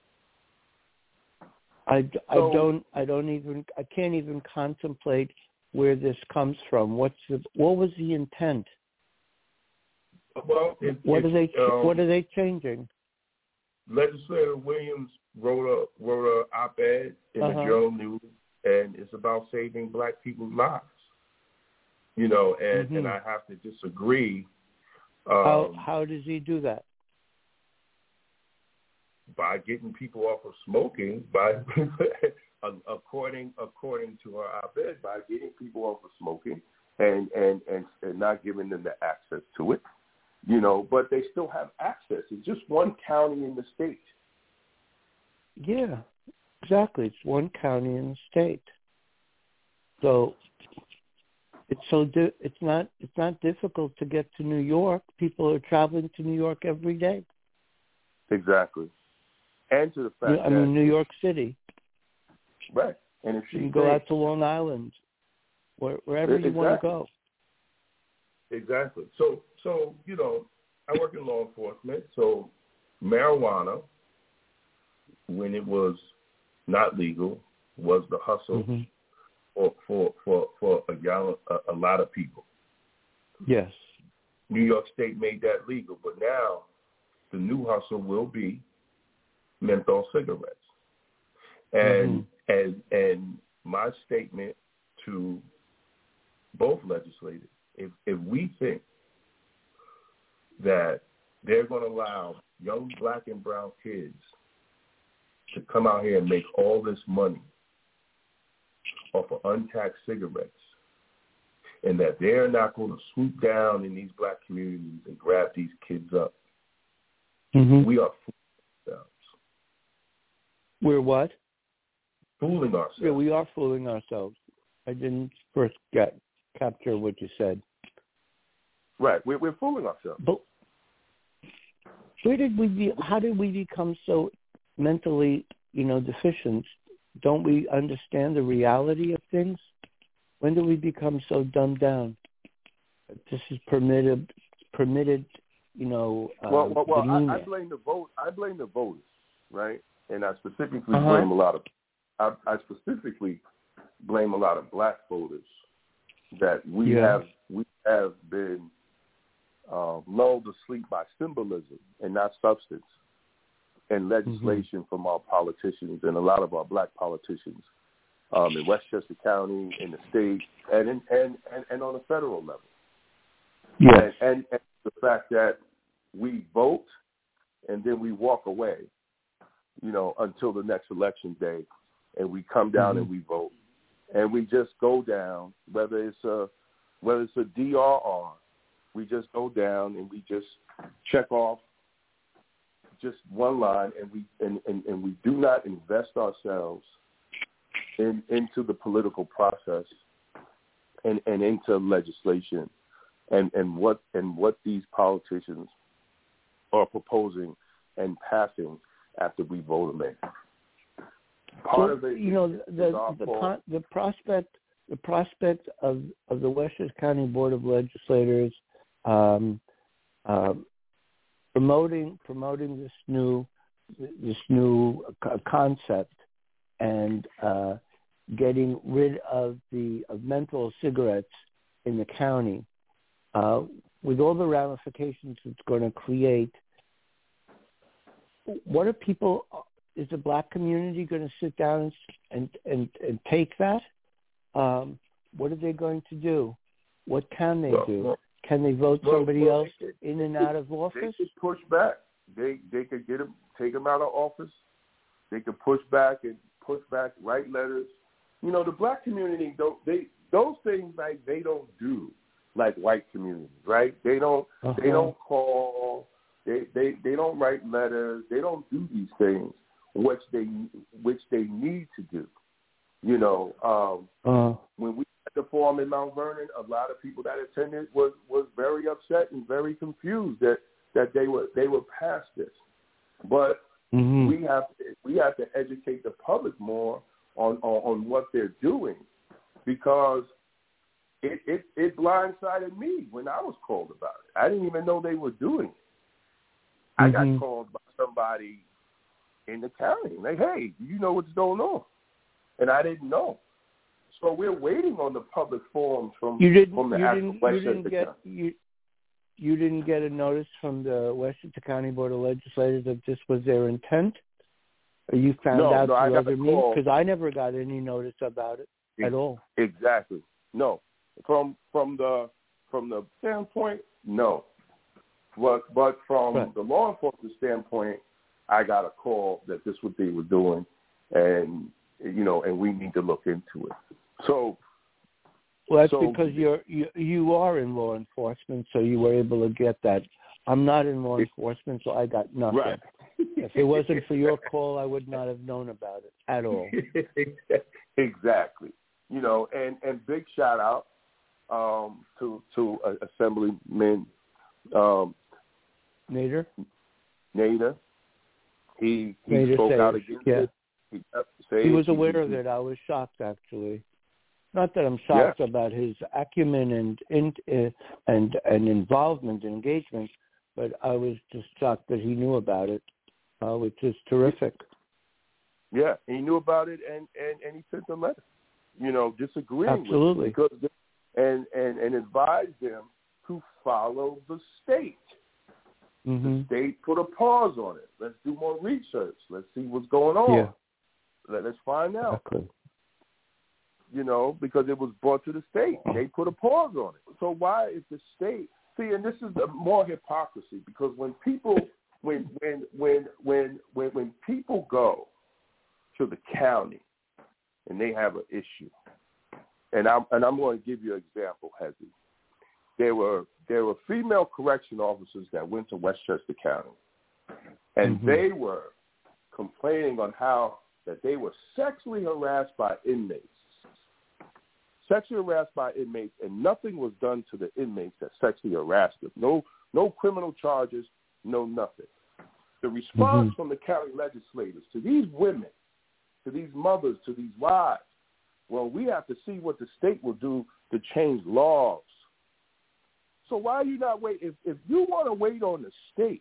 I, I so, don't I don't even I can't even contemplate where this comes from. What's the, what was the intent? Well, it, what it, are they um, what are they changing? Legislator Williams wrote a wrote a op-ed in uh-huh. the Journal News, and it's about saving black people's lives. You know, and, mm-hmm. and I have to disagree. Um, how how does he do that? By getting people off of smoking, by according according to our op-ed, by getting people off of smoking and, and, and, and not giving them the access to it, you know, but they still have access. It's just one county in the state. Yeah, exactly. It's one county in the state. So it's so di- it's not it's not difficult to get to New York. People are traveling to New York every day. Exactly. And to the fact yeah, I that... mean, New York City. Right. And if you you can go think, out to Long Island, where, wherever exactly. you want to go. Exactly. So, so you know, I work in law enforcement, so marijuana, when it was not legal, was the hustle mm-hmm. for, for, for, for a, a, a lot of people. Yes. New York State made that legal, but now the new hustle will be menthol cigarettes. And mm-hmm. and and my statement to both legislators, if if we think that they're going to allow young black and brown kids to come out here and make all this money off of untaxed cigarettes, and that they're not going to swoop down in these black communities and grab these kids up, mm-hmm. we are fooling ourselves. We're what? Fooling ourselves. Yeah, we are fooling ourselves. I didn't first get capture what you said. Right, we're, we're fooling ourselves. But where did we be? How did we become so mentally, you know, deficient? Don't we understand the reality of things? When do we become so dumbed down? This is permitted, permitted, you know. Uh, well, well, well I, I blame the vote. I blame the voters, right? And I specifically uh-huh. blame a lot of. I, I specifically blame a lot of black voters that we yeah. have we have been uh, lulled asleep by symbolism and not substance and legislation mm-hmm. from our politicians and a lot of our black politicians um, in Westchester County, in the state, and in, and, and, and on the federal level. Yes. And, and, and the fact that we vote and then we walk away, you know, until the next election day, and we come down mm-hmm. and we vote. And we just go down, whether it's a whether it's a D R R, we just go down and we just check off just one line, and we and, and, and we do not invest ourselves in, into the political process and, and into legislation and, and what and what these politicians are proposing and passing after we vote them in. Part well, of it, you know, the the, the, the prospect the prospect of, of the Westchester County Board of Legislators um, uh, promoting promoting this new this new concept and uh, getting rid of the of menthol cigarettes in the county, uh, with all the ramifications it's going to create. What are people? Is the black community going to sit down and and, and take that? Um, what are they going to do? What can they well, do? Well, can they vote well, somebody well, else they, in and they, out of office? They could push back. They they could get them, take them out of office. They could push back and push back, write letters. You know, the black community don't they those things like they don't do like white communities, right? They don't uh-huh. they don't call. They, they they don't write letters. They don't do these things which they which they need to do. You know, um, uh-huh. when we had the forum in Mount Vernon, a lot of people that attended was, was very upset and very confused that, that they were they were past this. But mm-hmm. we have to, we have to educate the public more on, on, on what they're doing, because it, it it blindsided me when I was called about it. I didn't even know they were doing it. Mm-hmm. I got called by somebody in the county, like, hey, do you know what's going on? And I didn't know. So we're waiting on the public forums from, you didn't, from the you actual didn't, Westchester you didn't get, County. You, you didn't get a notice from the Westchester County Board of Legislators that this was their intent? Or you found no, out no, through I other means? Because I never got any notice about it at all. Exactly. No. From from the from the standpoint, no. But but from right. the law enforcement standpoint, I got a call that this is what they were doing, and you know, and we need to look into it. So, well, that's so, because you're you, you are in law enforcement, so you were able to get that. I'm not in law enforcement, so I got nothing. Right. If it wasn't for your call, I would not have known about it at all. Exactly. You know, and, and big shout out um, to to uh, Assemblyman um, Nader. Nader. He he Nader spoke says, out against yeah. it. He, uh, he was aware of it. I was shocked, actually. Not that I'm shocked yeah. about his acumen and and and and involvement and engagement, but I was just shocked that he knew about it, uh, which is terrific. Yeah, he knew about it, and, and, and he sent a letter, you know, disagreeing Absolutely. with it, because and, and, and advised them to follow the state. Mm-hmm. The state put a pause on it. Let's do more research. Let's see what's going on. Yeah. Let, let's find out. Exactly. You know, because it was brought to the state. They put a pause on it. So why is the state – see, and this is the more hypocrisy, because when people when when when when when when people go to the county and they have an issue, and I'm and I'm going to give you an example, Hezzy. There were there were female correction officers that went to Westchester County, and mm-hmm. they were complaining on how that they were sexually harassed by inmates. Sexually harassed by inmates, and nothing was done to the inmates that sexually harassed them. No, no criminal charges, no nothing. The response mm-hmm. from the county legislators to these women, to these mothers, to these wives, well, we have to see what the state will do to change laws. So why are you not wait? If, if you want to wait on the state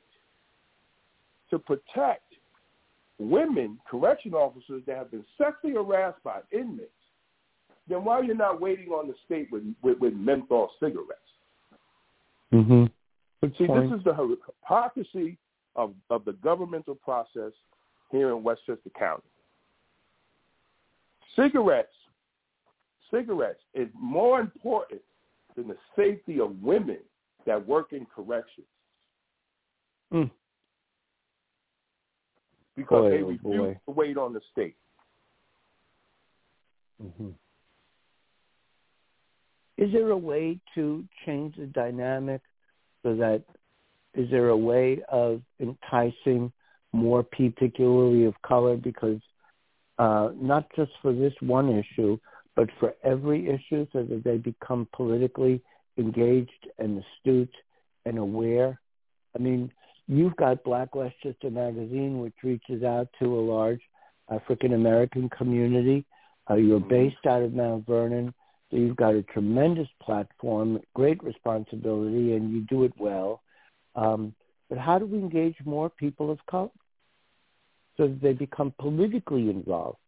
to protect women, correction officers that have been sexually harassed by inmates, then why are you not waiting on the state with with, with menthol cigarettes? Mm-hmm. See, point. This is the hypocrisy of, of the governmental process here in Westchester County. Cigarettes, cigarettes is more important than the safety of women that work in corrections. Mm. Because boy, they oh refuse boy. to wait on the state. Mm-hmm. is there a way to change the dynamic so that, is there a way of enticing more people, particularly of color, because uh, not just for this one issue, but for every issue, so that they become politically engaged and astute and aware? I mean, you've got Black Westchester Magazine, which reaches out to a large African-American community. Uh, you're based out of Mount Vernon, so you've got a tremendous platform, great responsibility, and you do it well. Um, but how do we engage more people of color so that they become politically involved?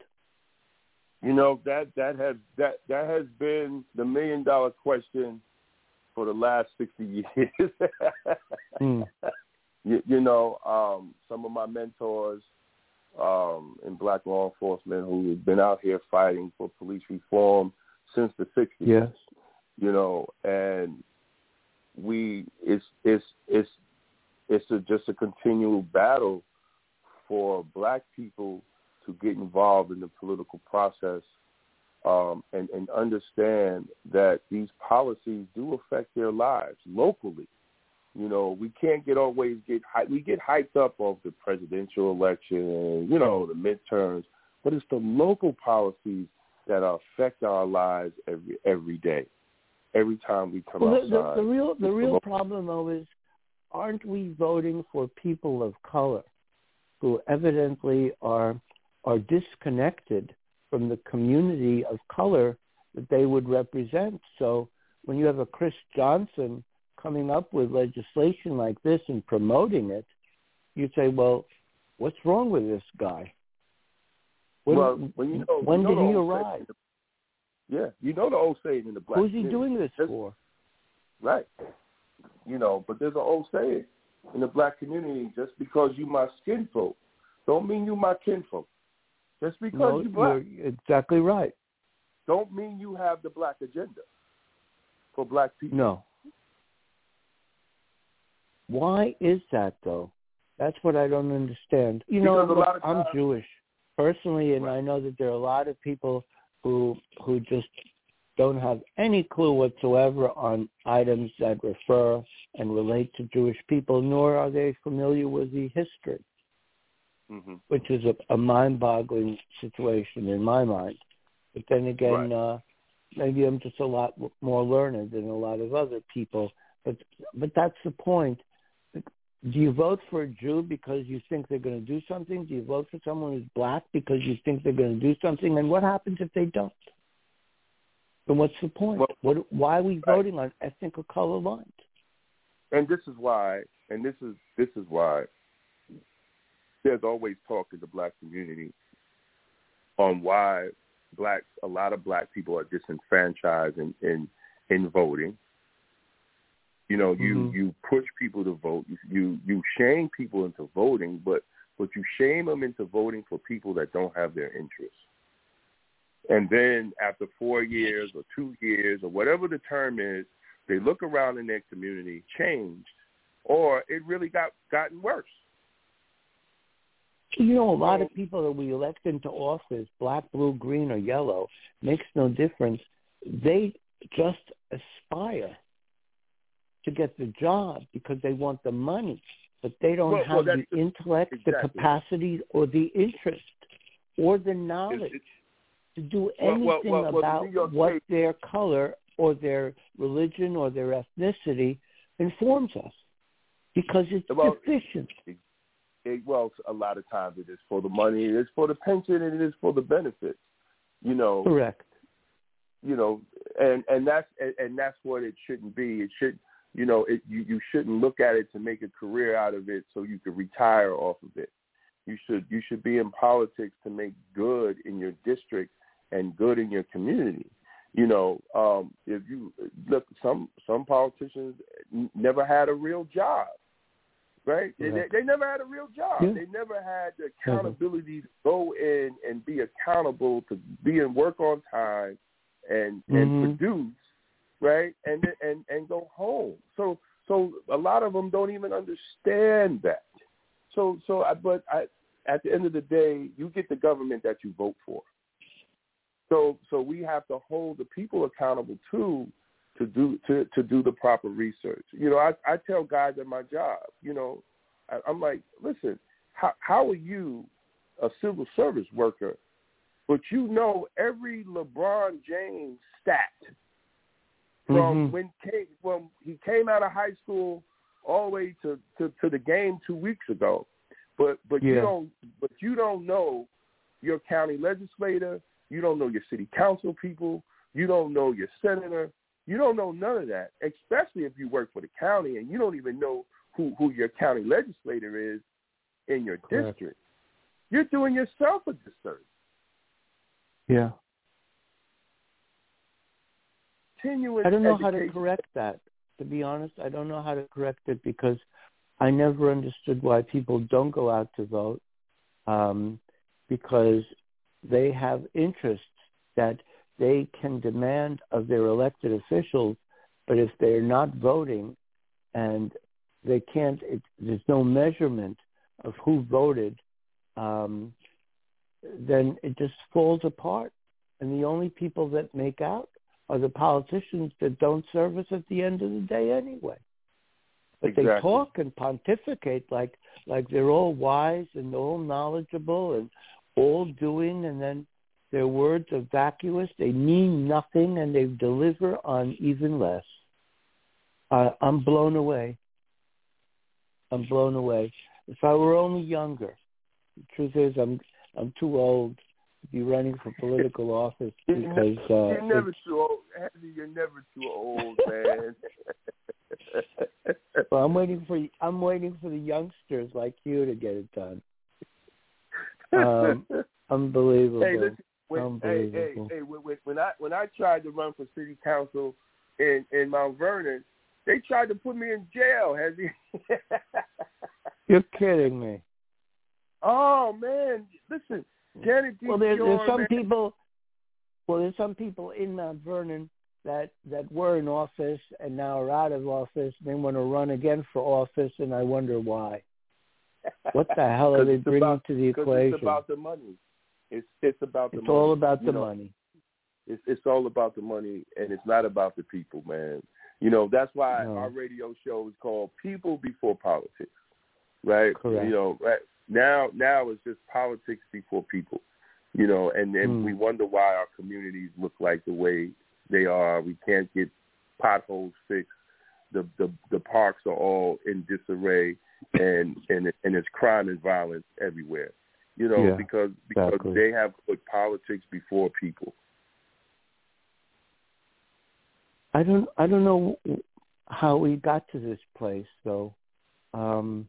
You know, that that has that that has been the million dollar question for the last sixty years. mm. you, you know, um, some of my mentors um, in Black law enforcement who have been out here fighting for police reform since the sixties. Yes. You know, and we it's it's it's it's a, just a continual battle for Black people to get involved in the political process um, and, and understand that these policies do affect their lives locally. You know, we can't get always get we get hyped up of the presidential election, you know, the midterms, but it's the local policies that affect our lives every every day, every time we come well, outside. The, the, the real the real problem though is, aren't we voting for people of color who evidently are are disconnected from the community of color that they would represent? So when you have a Chris Johnson coming up with legislation like this and promoting it, you'd say, well, what's wrong with this guy? When, well, when you know, when you know did he arrive? The, yeah, you know the old saying in the Black Who's he community. doing this That's, for? Right. You know, but there's an old saying in the Black community, just because you my skin folk, don't mean you my kinfolk. Just because no, you're Black. You're exactly right. Don't mean you have the Black agenda for Black people. No. Why is that, though? That's what I don't understand. You know, look, times, I'm Jewish personally, and right. I know that there are a lot of people who who just don't have any clue whatsoever on items that refer and relate to Jewish people, nor are they familiar with the history, mm-hmm. which is a, a mind-boggling situation in my mind. But then again, right. uh, maybe I'm just a lot more learned than a lot of other people. But but that's the point. Do you vote for a Jew because you think they're going to do something? Do you vote for someone who's Black because you think they're going to do something? And what happens if they don't? Then what's the point? Well, what, why are we voting right. on ethnic or color lines? And this is why, and this is this is why there's always talk in the Black community on why Blacks, a lot of Black people are disenfranchised in, in, in voting. You know, you, mm-hmm. you push people to vote. You, you you shame people into voting, but, but you shame them into voting for people that don't have their interests. And then after four years or two years or whatever the term is, they look around in their community, changed, or it really got gotten worse. You know, a lot of people that we elect into office, black, blue, green, or yellow, makes no difference. They just aspire to get the job because they want the money, but they don't well, have well, the intellect, exactly. the capacity, or the interest, or the knowledge it's, to do well, anything well, well, about well, what State, their color or their religion or their ethnicity informs us, because it's well, deficient. It, it, well, a lot of times it is for the money, it is for the pension, and it is for the benefits. You know, correct. You know, and and that's and, and that's what it shouldn't be. It should. You know, it, you, you shouldn't look at it to make a career out of it so you could retire off of it. You should you should be in politics to make good in your district and good in your community. You know, um, if you look, some some politicians never had a real job, right? Yeah. They, they never had a real job. Yeah. They never had the accountability mm-hmm. to go in and be accountable, to be in work on time and and mm-hmm. produce. Right, and and and go home. So so a lot of them don't even understand that. So so I, but I, at the end of the day, you get the government that you vote for. So so we have to hold the people accountable too, to do to, to do the proper research. You know, I, I tell guys at my job, you know, I, I'm like, listen, how how are you a civil service worker, but you know every LeBron James stat from mm-hmm. when came, from he came out of high school all the way to, to, to the game two weeks ago, but but yeah. you don't but you don't know your county legislator, you don't know your city council people, you don't know your senator, you don't know none of that, especially if you work for the county and you don't even know who, who your county legislator is in your Correct. district. You're doing yourself a disservice. Yeah. Continuous I don't know education. how to correct that. To be honest, I don't know how to correct it because I never understood why people don't go out to vote um, because they have interests that they can demand of their elected officials, but if they're not voting and they can't, it, there's no measurement of who voted, um, then it just falls apart. And the only people that make out are the politicians that don't serve us at the end of the day anyway. But exactly. they talk and pontificate like like they're all wise and all knowledgeable and all doing, and then their words are vacuous. They mean nothing, and they deliver on even less. Uh, I'm blown away. I'm blown away. If I were only younger, the truth is I'm I'm too old to be running for political office because uh, you're never too old. You're never too old, man. Well, I'm waiting for I'm waiting for the youngsters like you to get it done. Um, unbelievable. Hey, listen, when, unbelievable. Hey, hey, hey, when, when I when I tried to run for city council in, in Mount Vernon, they tried to put me in jail. Has he? You're kidding me. Oh man, listen, Janet. Well, there's, there's some man. people. Well, there's some people in Mount Vernon that that were in office and now are out of office. They want to run again for office, and I wonder why. What the hell are they bringing about, to the equation? It's about the money. It's it's about the it's money. all about you the know, money. It's it's all about the money, and it's not about the people, man. You know, that's why no. our radio show is called People Before Politics, right? Correct. You know, right now now it's just politics before people. You know, and then mm. we wonder why our communities look like the way they are. We can't get potholes fixed. The the the parks are all in disarray, and and and there's crime and violence everywhere. You know, yeah, because because exactly. they have put politics before people. I don't I don't know how we got to this place though. Um,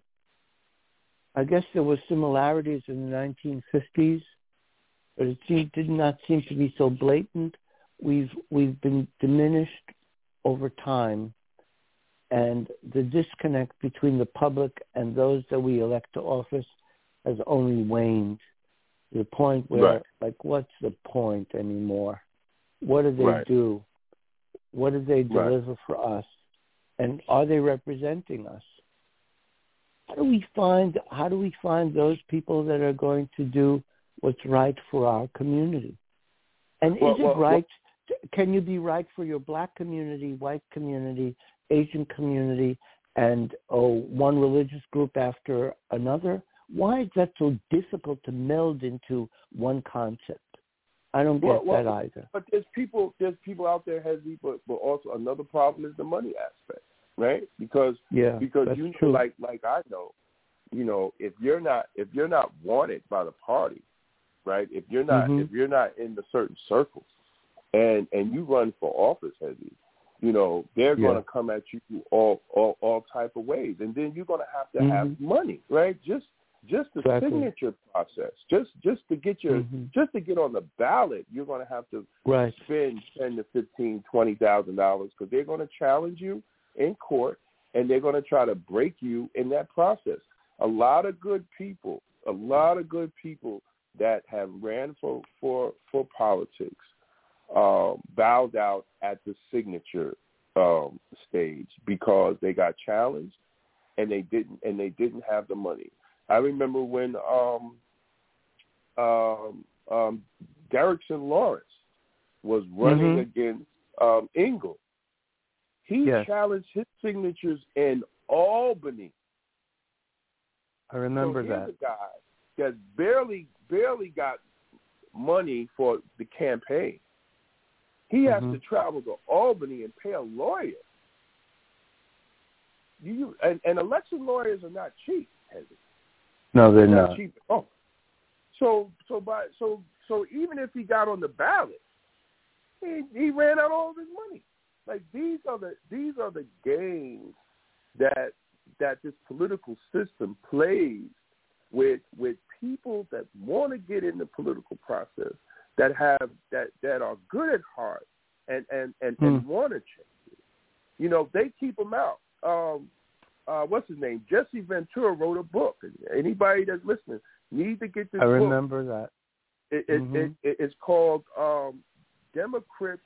I guess there were similarities in the nineteen fifties, but it seemed, did not seem to be so blatant. We've we've been diminished over time, and the disconnect between the public and those that we elect to office has only waned to the point where, right. like, what's the point anymore? What do they right. do? What do they deliver right. for us? And are they representing us? How do we find how do we find those people that are going to do what's right for our community? And well, is it well, right? Well, can you be right for your black community, white community, Asian community, and oh, one religious group after another? Why is that so difficult to meld into one concept? I don't get well, that well, either. But there's people, there's people out there, Hezzy, but but also another problem is the money aspect, right? Because yeah, because that's you know, true. like like I know, you know, if you're not if you're not wanted by the party, right? If you're not mm-hmm. if you're not in the certain circles, and and you run for office, Hezzy, you know, they're yeah. going to come at you all all all type of ways, and then you're going to have to mm-hmm. have money, right? Just Just the exactly. signature process, just just to get your mm-hmm. just to get on the ballot, you're going to have to right. spend ten to fifteen, twenty thousand dollars because they're going to challenge you in court, and they're going to try to break you in that process. A lot of good people, a lot of good people that have ran for for for politics, um, bowed out at the signature um, stage because they got challenged, and they didn't and they didn't have the money. I remember when um, um, um, Derrickson Lawrence was running mm-hmm. against um, Ingle, He yes. challenged his signatures in Albany. I remember so that. Here's a guy that barely, barely got money for the campaign. He has mm-hmm. to travel to Albany and pay a lawyer. You and, and election lawyers are not cheap, has it? No, they're, they're not. not cheap at all. So, so by so so even if he got on the ballot, he he ran out all of his money. Like these are the these are the games that that this political system plays with with people that want to get in the political process, that have that, that are good at heart and and and, hmm. and want to change it. You know, they keep them out. Um, uh, what's his name? Jesse Ventura wrote a book. Anybody that's listening need to get this I book. I remember that. It, it, mm-hmm. it, it, it's called um, Democrats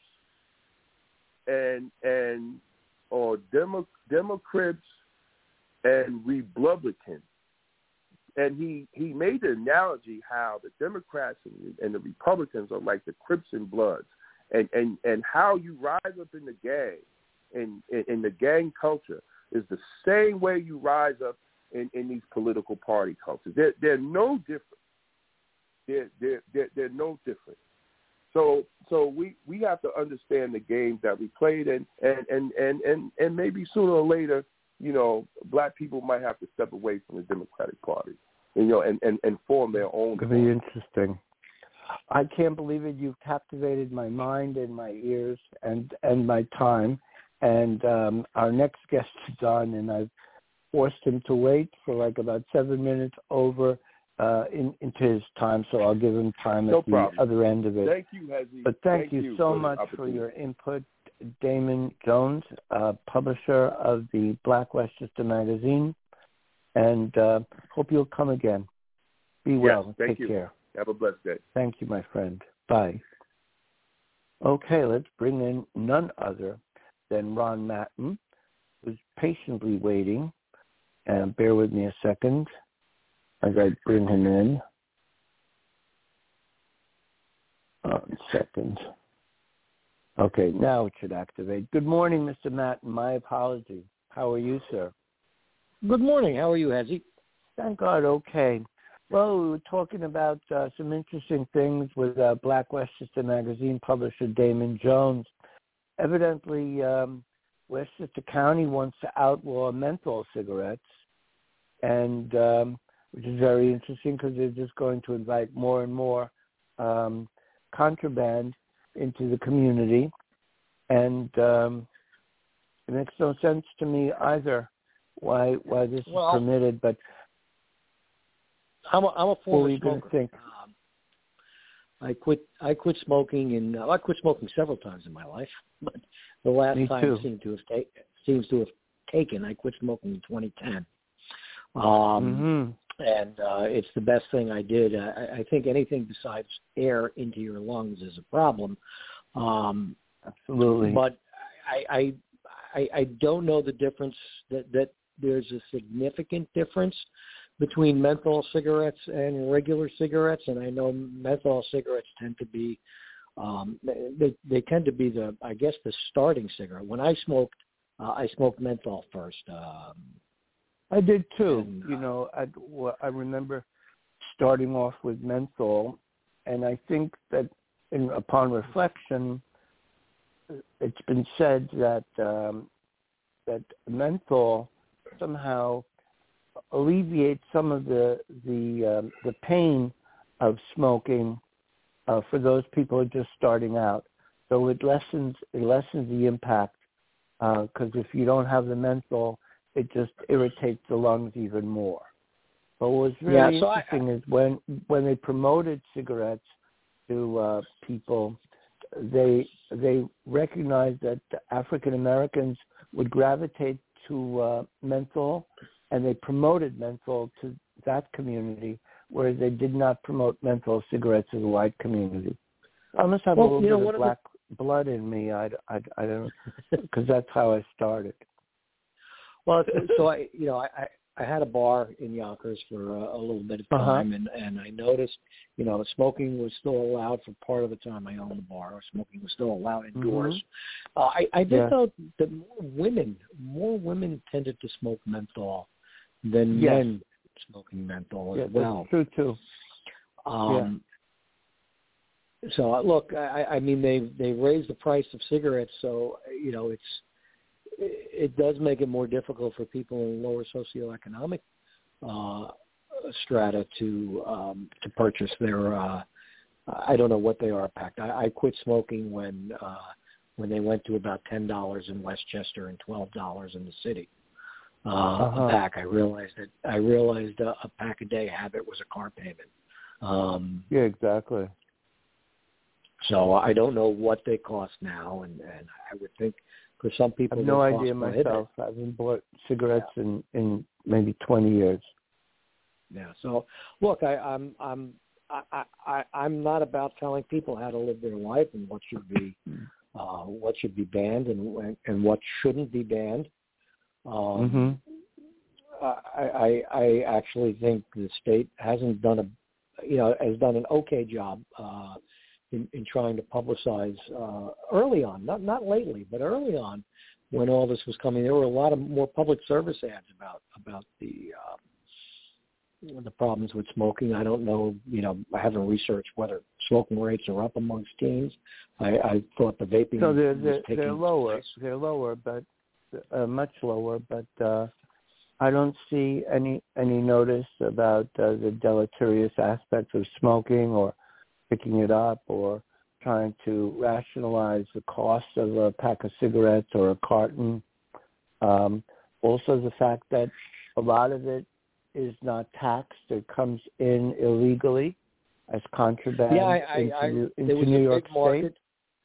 and and or Demo, Democrats and Republicans. And he, he made the analogy how the Democrats and, and the Republicans are like the Crips and Bloods, and, and, and how you rise up in the gang, in, in, in the gang culture, is the same way you rise up in, in these political party cultures. They're, they're no different. They're, they're, they're, they're no different. So so we, we have to understand the games that we played, and, and, and, and, and, and maybe sooner or later, you know, black people might have to step away from the Democratic Party, you know, and, and, and form their own. It'll be interesting. I can't believe it. You've captivated my mind and my ears and, and my time. And um, our next guest is on, and I've forced him to wait for like about seven minutes over uh, in, into his time, so I'll give him time no at the problem. other end of it. Thank you, Hezi. But thank, thank you, you so for much for your input. Damon Jones, uh, publisher of the Black Westchester magazine, and uh, hope you'll come again. Be well. Yes, thank Take you. care. Have a blessed day. Thank you, my friend. Bye. Okay, let's bring in none other than Ron Matten, who's patiently waiting. And bear with me a second as I bring him in. One second. Okay, now it should activate. Good morning, Mister Matten. My apology. How are you, sir? Good morning. How are you, Hezi? Thank God. Okay. Well, we were talking about uh, some interesting things with uh, Black Westchester magazine publisher Damon Jones. Evidently, um, Westchester County wants to outlaw menthol cigarettes, and um, which is very interesting because they're just going to invite more and more um, contraband into the community, and um, it makes no sense to me either why why this well, is permitted. But I'm a, I'm a former what smoker. Think? Um, I quit I quit smoking, and uh, I quit smoking several times in my life. But the last me time too. seemed to have ta- seems to have taken. I quit smoking in twenty ten. Um, mm-hmm. And uh, it's the best thing I did. I, I think anything besides air into your lungs is a problem. Um, Absolutely. But I, I I I don't know the difference that, that there's a significant difference between menthol cigarettes and regular cigarettes, and I know menthol cigarettes tend to be um, they they tend to be the I guess the starting cigarette. When I smoked, uh, I smoked menthol first. Um, I did too. And, you know, I, well, I remember starting off with menthol, and I think that in, upon reflection, it's been said that um, that menthol somehow alleviates some of the the um, the pain of smoking uh, for those people who are just starting out. So it lessens it lessens the impact because uh, if you don't have the menthol, it just irritates the lungs even more. But what was really yeah, so interesting I, is when when they promoted cigarettes to uh, people, they they recognized that African Americans would gravitate to uh, menthol, and they promoted menthol to that community, whereas they did not promote menthol cigarettes to the white community. I must have well, a little you know, bit one of of black the, blood in me. I, I, I don't, because that's how I started. well, so I, you know, I, I had a bar in Yonkers for a, a little bit of Uh-huh. time, and, and I noticed, you know, smoking was still allowed for part of the time I owned the bar. Smoking was still allowed indoors. Mm-hmm. Uh, I, I did Yeah. know that more women, more women tended to smoke menthol than Yes. men smoking menthol Yeah, as well. that's true too. Um, So uh, look, I, I mean they they raised the price of cigarettes, so you know it's it does make it more difficult for people in lower socioeconomic uh, strata to um, to purchase their. Uh, I don't know what they are packed. I, I quit smoking when uh, when they went to about ten dollars in Westchester and twelve dollars in the city. Uh, Uh-huh. A pack. I realized that I realized a, a pack a day habit was a car payment. Um, Yeah, exactly. So I don't know what they cost now, and, and I would think for some I people have no they idea cost prohibitive. myself. I haven't bought cigarettes yeah. in, in maybe twenty years. Yeah. So look, I, I'm I'm I, I I'm not about telling people how to live their life and what should be uh, what should be banned and and what shouldn't be banned. Um, mm-hmm. I, I I actually think the state hasn't done a you know has done an okay job. Uh, In, in trying to publicize uh, early on, not not lately, but early on, when all this was coming, there were a lot of more public service ads about about the uh, the problems with smoking. I don't know, you know, I haven't researched whether smoking rates are up amongst teens. I, I thought the vaping so they're was they're, taking they're lower, place. they're lower, but uh, much lower. But uh, I don't see any any notice about uh, the deleterious aspects of smoking or picking it up or trying to rationalize the cost of a pack of cigarettes or a carton. Um, also the fact that a lot of it is not taxed. It comes in illegally as contraband yeah, I, I, into, I, into there was New a York big market.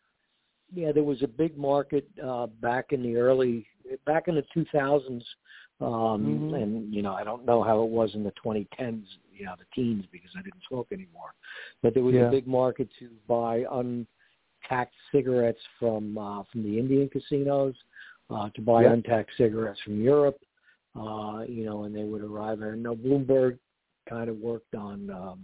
State. Yeah, there was a big market uh, back in the early, back in the two thousands. Um, mm-hmm. And, you know, I don't know how it was in the twenty tens, you know, the teens, because I didn't smoke anymore. But there was yeah. a big market to buy untaxed cigarettes from uh, from the Indian casinos, uh, to buy yeah. untaxed cigarettes from Europe, uh, you know, and they would arrive there. No, Bloomberg kind of worked on um,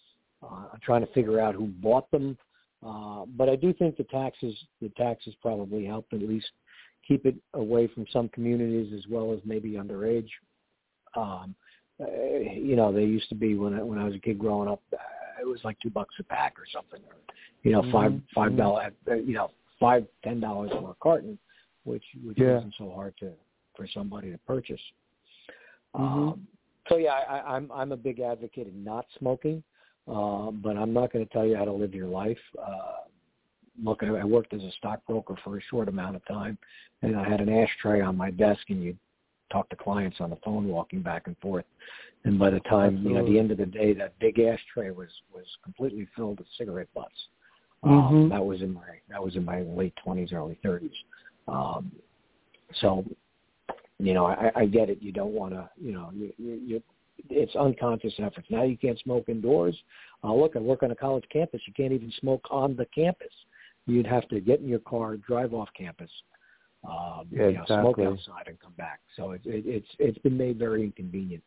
uh, trying to figure out who bought them. Uh, but I do think the taxes, the taxes probably helped at least keep it away from some communities as well as maybe underage. Um, uh, you know, they used to be when I, when I was a kid growing up, uh, it was like two bucks a pack or something, or, you know, five mm-hmm. five dollar, uh, you know, five ten dollars for a carton, which which yeah. isn't so hard to for somebody to purchase. Mm-hmm. Um, so yeah, I, I'm I'm a big advocate of not smoking, uh, but I'm not going to tell you how to live your life. Uh, Look, I worked as a stockbroker for a short amount of time, and I had an ashtray on my desk, and you talk to clients on the phone walking back and forth. And by the time, Absolutely. you know, at the end of the day, that big ashtray was, was completely filled with cigarette butts. Mm-hmm. Um, that was in my that was in my late twenties, early thirties. Um, so, you know, I, I get it. You don't want to, you know, you, you, you it's unconscious efforts. Now you can't smoke indoors. Uh, look, I work on a college campus. You can't even smoke on the campus. You'd have to get in your car, drive off campus, um, yeah, you know, exactly. smoke outside and come back. So it, it, it's it's been made very inconvenient.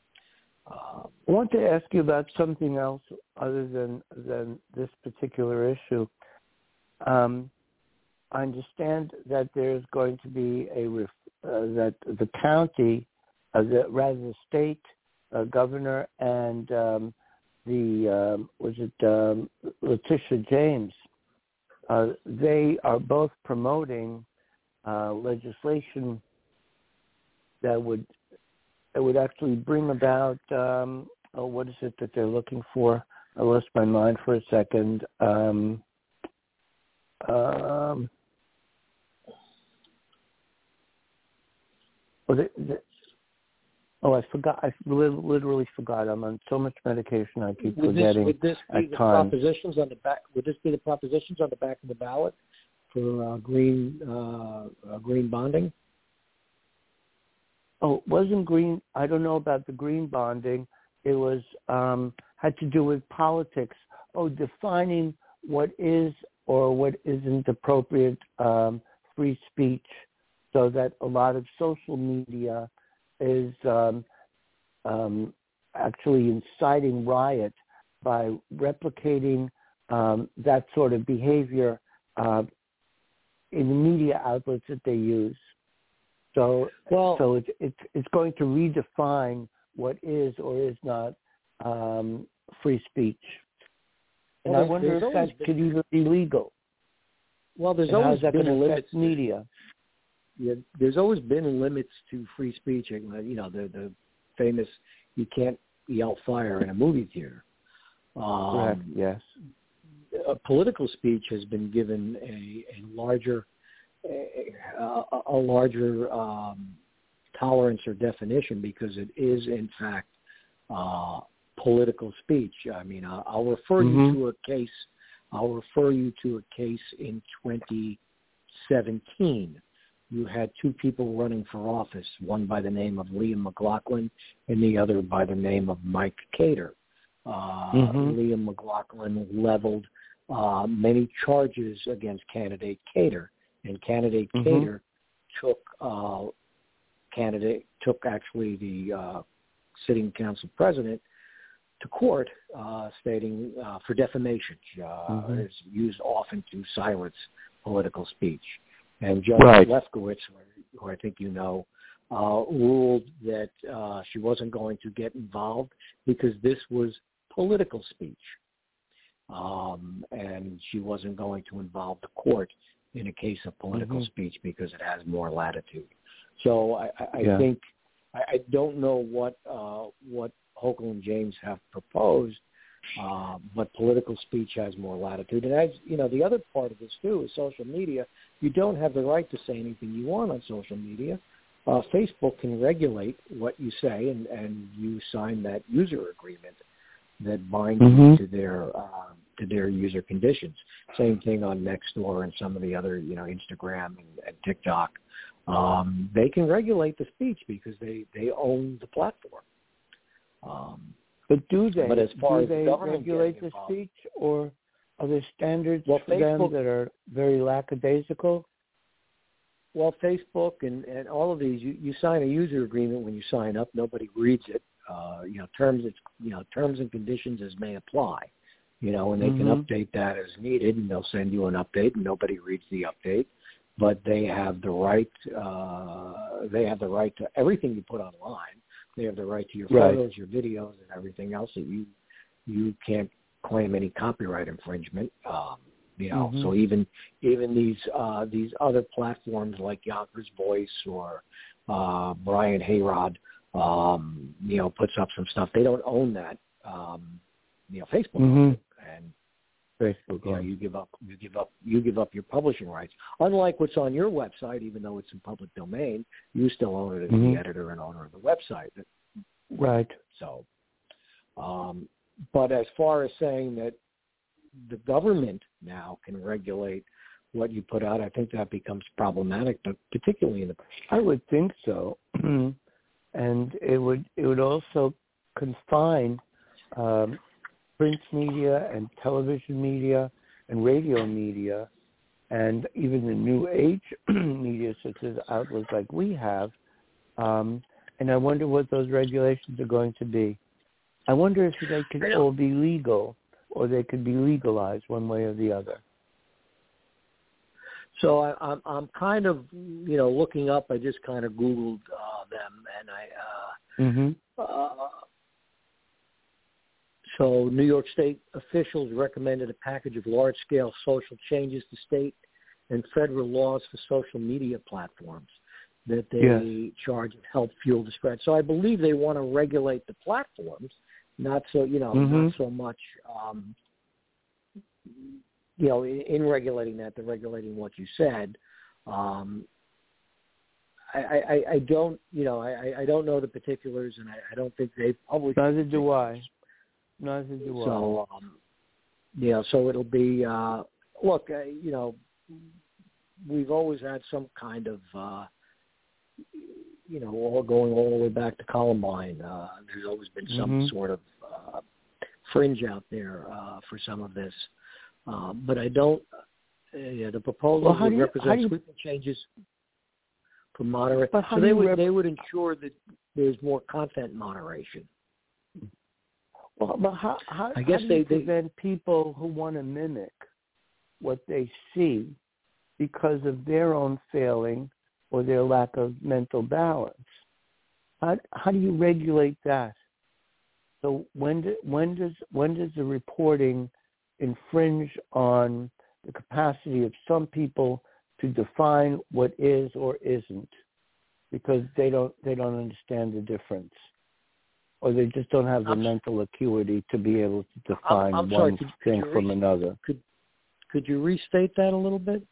Um, I want to ask you about something else other than than this particular issue. Um, I understand that there's going to be a ref, uh, that the county, uh, the, rather the state uh, governor and um, the um, was it um, Letitia James. Uh, they are both promoting uh, legislation that would that would actually bring about um, oh, what is it that they're looking for? I lost my mind for a second. Um, um, oh, they, they, oh, I forgot. I literally forgot. I'm on so much medication. I keep would forgetting. This, would this be at the times. propositions on the back? Would this be the propositions on the back of the ballot for uh, green uh, uh, green bonding? Oh, it wasn't green. I don't know about the green bonding. It was um, had to do with politics. Oh, defining what is or what isn't appropriate um, free speech, so that a lot of social media is um, um, actually inciting riot by replicating um, that sort of behavior uh, in the media outlets that they use. So, well, so it's it's it's going to redefine what is or is not um, free speech. And well, I wonder if that been, could even be legal. Well, there's and always that been limits. Media. Yeah, there's always been limits to free speech. You know, the the famous "you can't yell fire" in a movie theater. Um, Correct. Yes. Uh, political speech has been given a, a larger a, a larger um, tolerance or definition because it is in fact uh, political speech. I mean, I'll, I'll refer mm-hmm. you to a case. I'll refer you to a case in twenty seventeen. You had two people running for office, one by the name of Liam McLaughlin and the other by the name of Mike Cater. Uh, mm-hmm. Liam McLaughlin leveled uh, many charges against candidate Cater, and candidate mm-hmm. Cater took uh, candidate took actually the uh, sitting council president to court, uh, stating uh, for defamation. Uh, mm-hmm. It's used often to silence political speech. And Judge right. Lefkowitz, who I think you know, uh, ruled that uh, she wasn't going to get involved because this was political speech. Um, and she wasn't going to involve the court in a case of political mm-hmm. speech because it has more latitude. So I, I yeah. think, I, I don't know what uh, what Hochul and James have proposed, uh, but political speech has more latitude. And as you know, the other part of this too is social media. You don't have the right to say anything you want on social media. Uh, Facebook can regulate what you say, and, and you sign that user agreement that binds mm-hmm. you to their uh, to their user conditions. Same thing on Nextdoor and some of the other, you know, Instagram and, and TikTok. Um, they can regulate the speech because they, they own the platform. Um, but do they? But as far do as they the regulate the involved, speech, or are there standards well, for Facebook, them that are very lackadaisical? Well, Facebook and, and all of these, you, you sign a user agreement when you sign up. Nobody reads it. Uh, you know, terms you know terms and conditions as may apply. You know, and they mm-hmm. can update that as needed, and they'll send you an update, and nobody reads the update. But they have the right. Uh, they have the right to everything you put online. They have the right to your right. photos, your videos, and everything else that you you can't claim any copyright infringement. Um, you know, mm-hmm. so even even these uh, these other platforms like Yonkers Voice or uh, Brian Hayrod, um, you know, puts up some stuff. They don't own that. Um, you know, Facebook mm-hmm. owns it, and Facebook, you know, you give up, you give up, you give up your publishing rights. Unlike what's on your website, even though it's in public domain, you still own it as mm-hmm. the editor and owner of the website. Right. So, um, but as far as saying that the government now can regulate what you put out, I think that becomes problematic, but particularly in the. I would think so, and it would it would also confine um, print media and television media and radio media and even the new age media such as outlets like we have. Um, and I wonder what those regulations are going to be. I wonder if they could all be legal or they could be legalized one way or the other. So I, I'm I'm kind of you know looking up. I just kind of Googled uh, them, and I. Uh, mm-hmm. uh, so New York State officials recommended a package of large-scale social changes to state and federal laws for social media platforms that they yes. charge and help fuel the spread. So I believe they want to regulate the platforms, not so you know mm-hmm. not so much. Um, You know, in regulating that, they're regulating what you said. Um, I, I, I don't, you know, I, I don't know the particulars, and I, I don't think they've published. Neither do I. Neither do I. So, um, you know, so it'll be. Uh, look, uh, you know, we've always had some kind of, uh, you know, all going all the way back to Columbine. Uh, there's always been some mm-hmm. sort of uh, fringe out there uh, for some of this. Uh, but I don't. Uh, yeah, the proposal well, would you, represent you, sweeping changes. for moderate. But how so do they you would rep- they would ensure that there's more content moderation. Well, but how, how, I guess how do they, you they prevent people who want to mimic what they see because of their own failing or their lack of mental balance? How, how do you regulate that? So when do, when does when does the reporting infringe on the capacity of some people to define what is or isn't, because they don't they don't understand the difference, or they just don't have the I'm, mental acuity to be able to define I'm, I'm one sorry, could, thing could from re- another. Could could you restate that a little bit?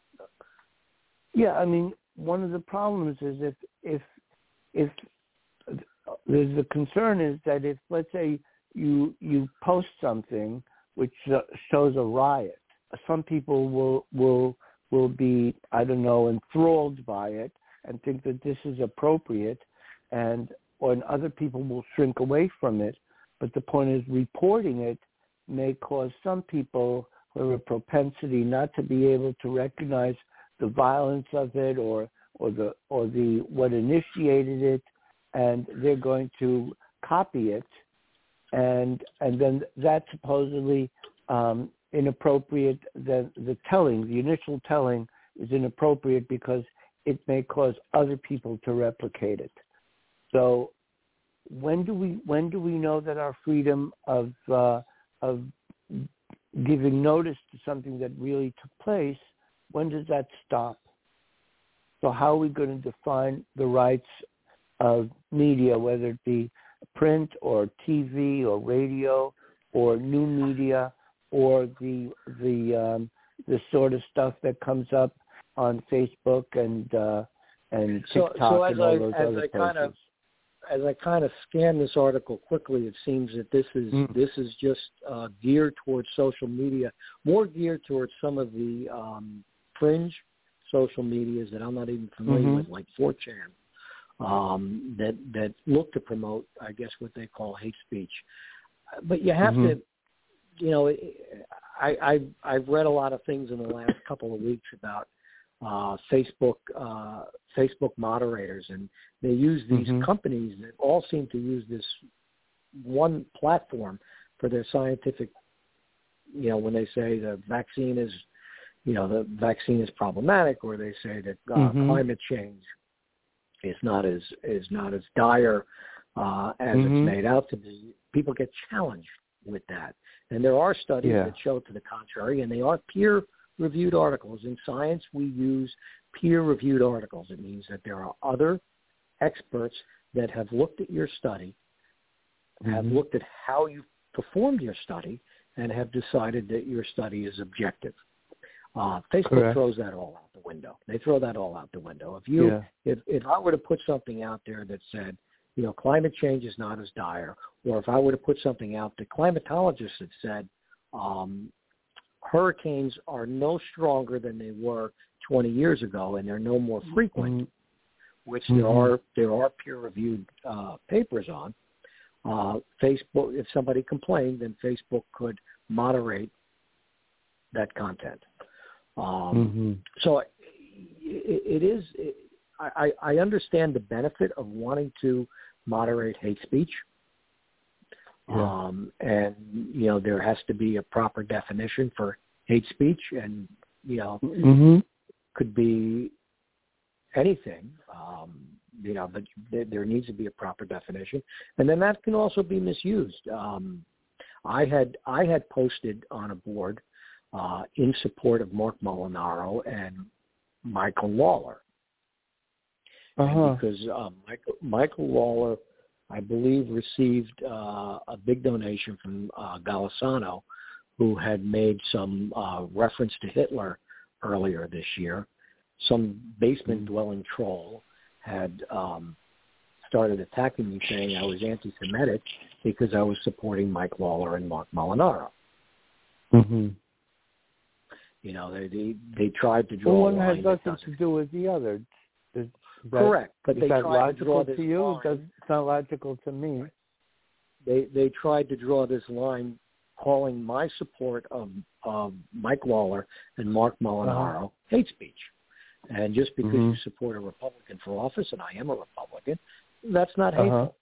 Yeah, I mean, one of the problems is if if if there's the concern is that if, let's say, you you post something which uh, shows a riot, some people will will will be, I don't know, enthralled by it and think that this is appropriate, and or other people will shrink away from it. But the point is, reporting it may cause some people who have a propensity not to be able to recognize the violence of it or or the or the what initiated it, and they're going to copy it, and and then that supposedly um, inappropriate. The the telling, the initial telling, is inappropriate because it may cause other people to replicate it. So when do we when do we know that our freedom of uh, of giving notice to something that really took place, when does that stop? So how are we going to define the rights of media, whether it be print or T V or radio or new media or the the um, the sort of stuff that comes up on Facebook and uh, and So, TikTok so as and all I, those as other I places? kind of as I kind of scan this article quickly, it seems that this is Mm. this is just uh, geared towards social media, more geared towards some of the um, fringe social medias that I'm not even familiar Mm-hmm. with, like four chan, um, that that look to promote, I guess, what they call hate speech. But you have Mm-hmm. to, you know, I, I've I've read a lot of things in the last couple of weeks about uh, Facebook uh, Facebook moderators, and they use these Mm-hmm. companies that all seem to use this one platform for their scientific. You know, when they say the vaccine is, you know, the vaccine is problematic, or they say that uh, Mm-hmm. climate change is not as is not as dire uh, as Mm-hmm. it's made out to be. People get challenged with that, and there are studies Yeah. that show to the contrary, and they are peer-reviewed articles. In science, we use peer-reviewed articles. It means that there are other experts that have looked at your study, Mm-hmm. have looked at how you performed your study, and have decided that your study is objective. Uh, Facebook Correct. throws that all out the window. They throw that all out the window. If you, Yeah. if if I were to put something out there that said, you know, climate change is not as dire, or if I were to put something out that climatologists had said, um, hurricanes are no stronger than they were twenty years ago, and they're no more frequent, Mm-hmm. which Mm-hmm. there are there are peer-reviewed uh, papers on. Uh, Facebook, if somebody complained, then Facebook could moderate that content. Um, Mm-hmm. So it, it is. It, I, I understand the benefit of wanting to moderate hate speech, Yeah. um, and you know there has to be a proper definition for hate speech, and you know Mm-hmm. could be anything. Um, you know, but there, there needs to be a proper definition, and then that can also be misused. Um, I had I had posted on a board uh, in support of Mark Molinaro and Michael Lawler. Uh-huh. And because uh, Michael, Michael Lawler, I believe, received uh, a big donation from uh, Golisano, who had made some uh, reference to Hitler earlier this year. Some basement-dwelling troll had um, started attacking me, saying I was anti-Semitic because I was supporting Mike Lawler and Mark Molinaro. Mm-hmm. You know, they they, they tried to draw Well, a one line has that nothing doesn't. to do with the other. Is, is that, Correct, but is they that tried to draw logical this to you? line. It doesn't sound logical to me. They they tried to draw this line, calling my support of of Mike Lawler and Mark Molinaro Uh-huh. hate speech. And just because mm-hmm. you support a Republican for office, and I am a Republican, that's not hateful. Uh-huh.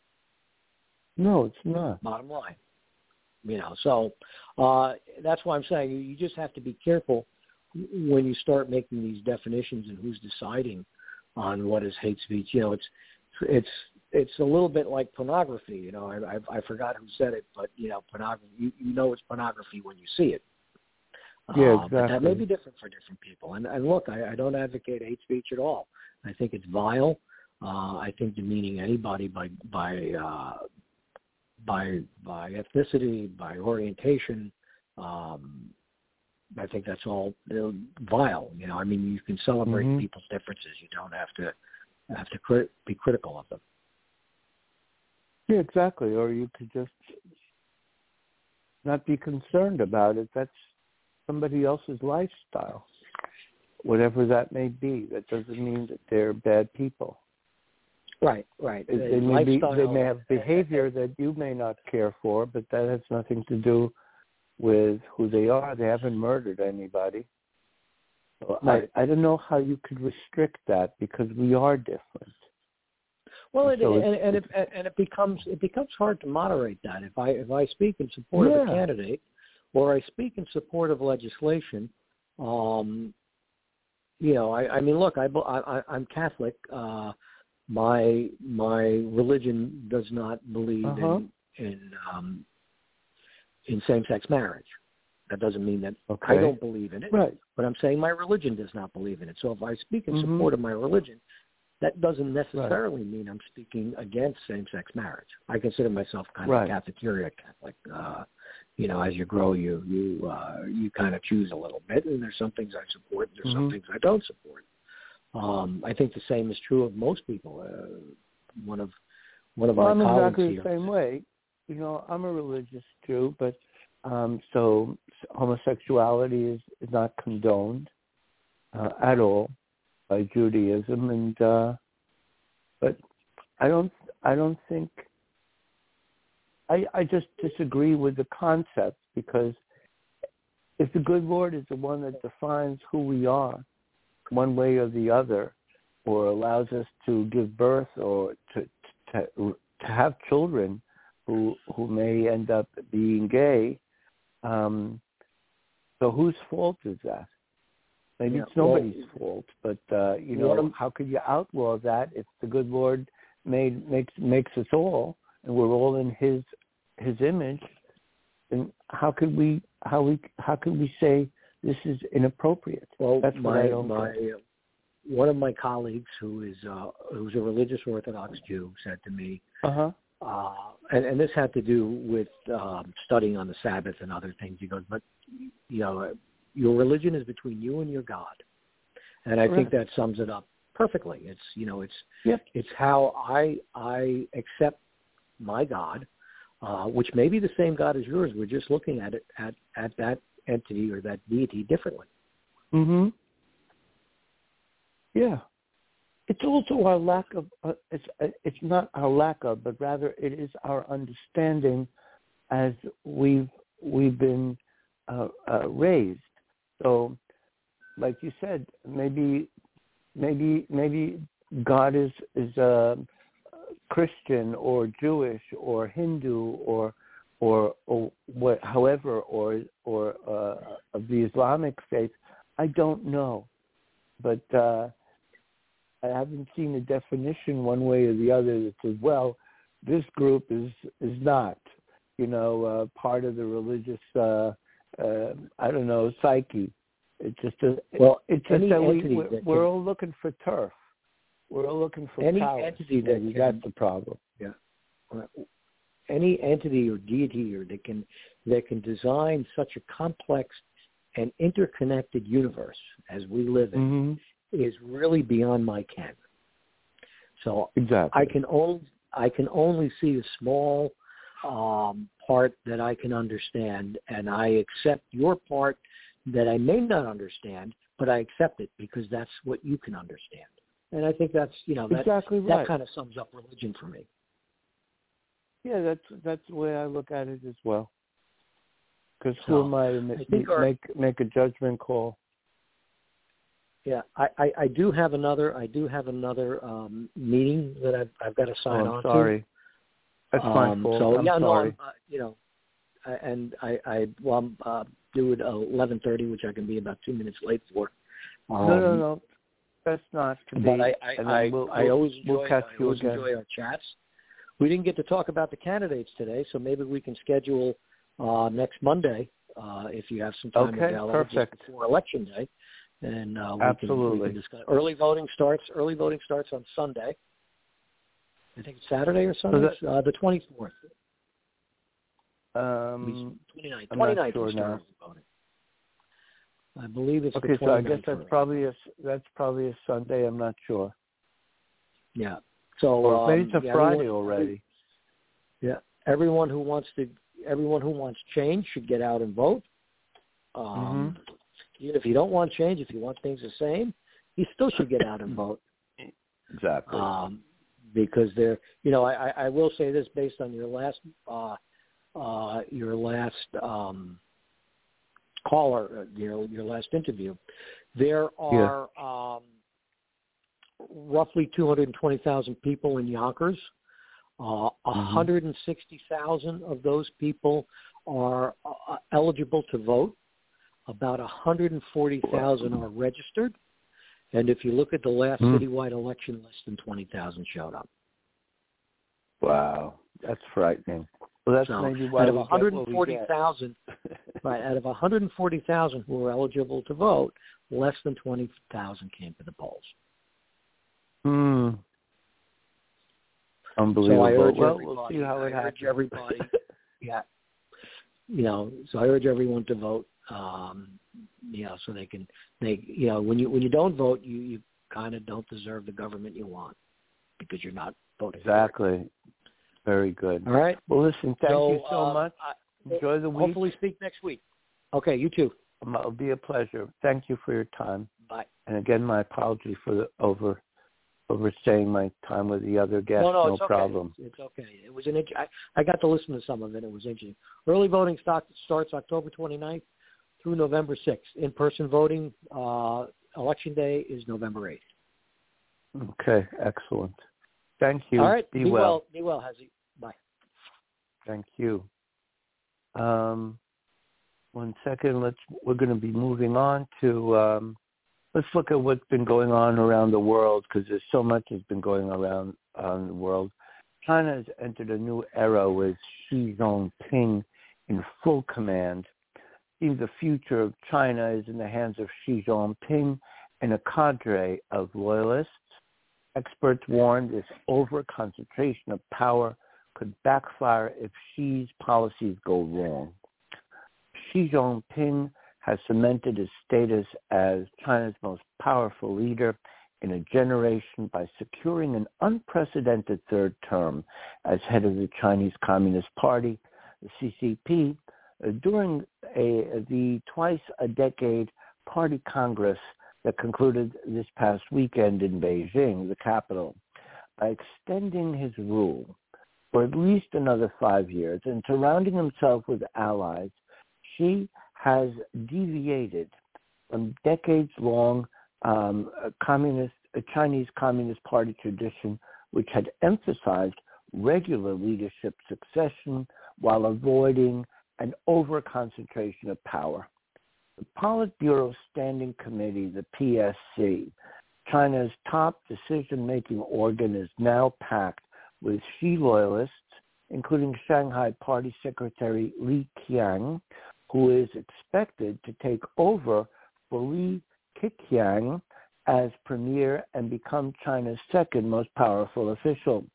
No, it's not. Bottom line. You know, so uh, that's why I'm saying you just have to be careful when you start making these definitions and who's deciding on what is hate speech. You know, it's it's it's a little bit like pornography. You know, I I, I forgot who said it, but you know, pornography. You, you know, it's pornography when you see it. Yeah, uh, exactly. But that may be different for different people. And, and look, I, I don't advocate hate speech at all. I think it's vile. Uh, I think demeaning anybody by by uh, by by ethnicity, by orientation, um, I think that's all you know, vile. You know, I mean, you can celebrate mm-hmm. people's differences. You don't have to have to crit- be critical of them. Yeah, exactly. Or you could just not be concerned about it. That's somebody else's lifestyle, whatever that may be. That doesn't mean that they're bad people. Right, right. They, they may be, they may have behavior that you may not care for, but that has nothing to do with who they are. They haven't murdered anybody. So right. I, I don't know how you could restrict that because we are different. Well, and it, so and, and, it, and it becomes it becomes hard to moderate that. If I if I speak in support yeah. of a candidate, or I speak in support of legislation, um, you know, I, I mean, look, I, I I'm Catholic. Uh, my my religion does not believe uh-huh. in in um, in same-sex marriage. That doesn't mean that okay. I don't believe in it. Right. But I'm saying my religion does not believe in it. So if I speak in mm-hmm. support of my religion, that doesn't necessarily right. mean I'm speaking against same-sex marriage. I consider myself kind right. of a cafeteria Catholic. Uh, you know, as you grow, you you uh, you kind of choose a little bit, and there's some things I support, and there's mm-hmm. some things I don't support. Um, I think the same is true of most people. Uh, one of one of well, my I'm colleagues exactly here. the same way. You know, I'm a religious Jew, but um, so homosexuality is, is not condoned uh, at all by Judaism, and uh, but I don't I don't think I I just disagree with the concept, because if the good Lord is the one that defines who we are, one way or the other, or allows us to give birth or to to, to have children who who may end up being gay, um, so whose fault is that? Maybe yeah, it's nobody's well, fault, but uh, you know, how could you outlaw that if the good Lord made makes makes us all, and we're all in His His image? And how could we how we how could we say this is inappropriate? Well, that's my, what I don't my get. uh, one of my colleagues who is uh, who's a religious Orthodox Jew said to me, uh-huh. uh, and, and this had to do with um, studying on the Sabbath and other things. He goes, but you know, your religion is between you and your God, and I Correct. think that sums it up perfectly. It's you know, it's yep. it's how I I accept my God, uh, which may be the same God as yours. We're just looking at it at at that entity or that deity differently. Mm-hmm. Yeah. It's also our lack of, uh, it's uh, it's not our lack of, but rather it is our understanding as we've, we've been uh, uh, raised. So, like you said, maybe, maybe, maybe God is, is uh, Christian or Jewish or Hindu or, or, or what, however, or, or uh, of the Islamic faith. I don't know, but uh, I haven't seen a definition one way or the other that says, well, this group is is not, you know, uh, part of the religious, uh, uh, I don't know, psyche. It's just a, well, it's just that we, entity we're, that we're can, all looking for turf. We're all looking for any power. entity that Maybe can, that's the problem. Yeah. Any entity or deity or that can that can design such a complex and interconnected universe as we live in mm-hmm. is really beyond my ken. So exactly. I can only I can only see a small um, part that I can understand, and I accept your part that I may not understand, but I accept it because that's what you can understand. And I think that's you know that exactly right. that kind of sums up religion for me. Yeah, that's that's the way I look at it as well. Because So, who am I to make, I our, make make a judgment call? Yeah, I, I, I do have another. I do have another um, meeting that I've I've got to sign oh, I'm on sorry. to. That's um, my fault. So I'm yeah, sorry. no, I'm, uh, you know, I, and I I well I'm uh, due at eleven thirty, which I can be about two minutes late for. Um, no, no, no. That's not to be. But I I, and I, we'll, I always enjoy we'll catch I you always again. enjoy our chats. We didn't get to talk about the candidates today, so maybe we can schedule uh, next Monday uh, if you have some time Okay, available perfect. just before election day. And uh, we Absolutely. Can, we can discuss. Early voting starts. Early voting starts on Sunday. I think it's Saturday or Sunday. that, uh, the twenty-fourth. Um, twenty-ninth. I'm twenty-ninth not sure we start now. early voting. I believe it's Okay, the so I twenty-ninth. guess that's probably a that's probably a Sunday. I'm not sure. Yeah. So or maybe um, it's a yeah, Friday everyone, already. Yeah. Everyone who wants to, everyone who wants change should get out and vote. Um, Mm-hmm. Even if you don't want change, if you want things the same, you still should get out and vote. Exactly. Um, because they're, you know, I, I will say this based on your last, uh, uh, your last um, caller, you know, your last interview. There are yeah. um, roughly two hundred twenty thousand people in Yonkers. Uh, mm-hmm. one hundred sixty thousand of those people are uh, eligible to vote. About one hundred forty thousand are registered. And if you look at the last mm. citywide election, less than twenty thousand showed up. Wow. That's frightening. Well, that's so maybe why out of we one hundred forty thousand, right, out of one hundred forty thousand who were eligible to vote, less than twenty thousand came to the polls. Hmm. Unbelievable. So I urge well, everybody, we'll see how it I happens. urge everybody, yeah, you know, so I urge everyone to vote. Um, you know, so they can, they, you know, when you when you don't vote, you, you kind of don't deserve the government you want because you're not voting. Exactly. Very good. All right. Well, listen, thank so, you so uh, much. I, Enjoy the week. Hopefully speak next week. Okay, you too. It'll be a pleasure. Thank you for your time. Bye. And again, my apology for the over overstaying my time with the other guests. No, no, no it's okay. problem. It's okay. It was an. I, I got to listen to some of it. It was interesting. Early voting start, starts October twenty-ninth through November sixth. In-person voting, uh, election day is November eighth. Okay, excellent. Thank you. All right. Be, Be well. well. Be well, Hazy. Bye. Thank you. Um, one second. Let's. We're going to be moving on to. Um, let's look at what's been going on around the world because there's so much that's been going around um, the world. China has entered a new era with Xi Jinping in full command. The future of China is in the hands of Xi Jinping and a cadre of loyalists. Experts warn this over-concentration of power could backfire if Xi's policies go wrong. Xi Jinping has cemented his status as China's most powerful leader in a generation by securing an unprecedented third term as head of the Chinese Communist Party, the C C P, during a, the twice-a-decade party congress that concluded this past weekend in Beijing, the capital. By extending his rule for at least another five years and surrounding himself with allies, Xi has deviated from decades-long um, communist, a Chinese Communist Party tradition, which had emphasized regular leadership succession while avoiding an over-concentration of power. The Politburo Standing Committee, the P S C, China's top decision-making organ, is now packed with Xi loyalists, including Shanghai Party Secretary Li Qiang, who is expected to take over for Li Keqiang as premier and become China's second most powerful official.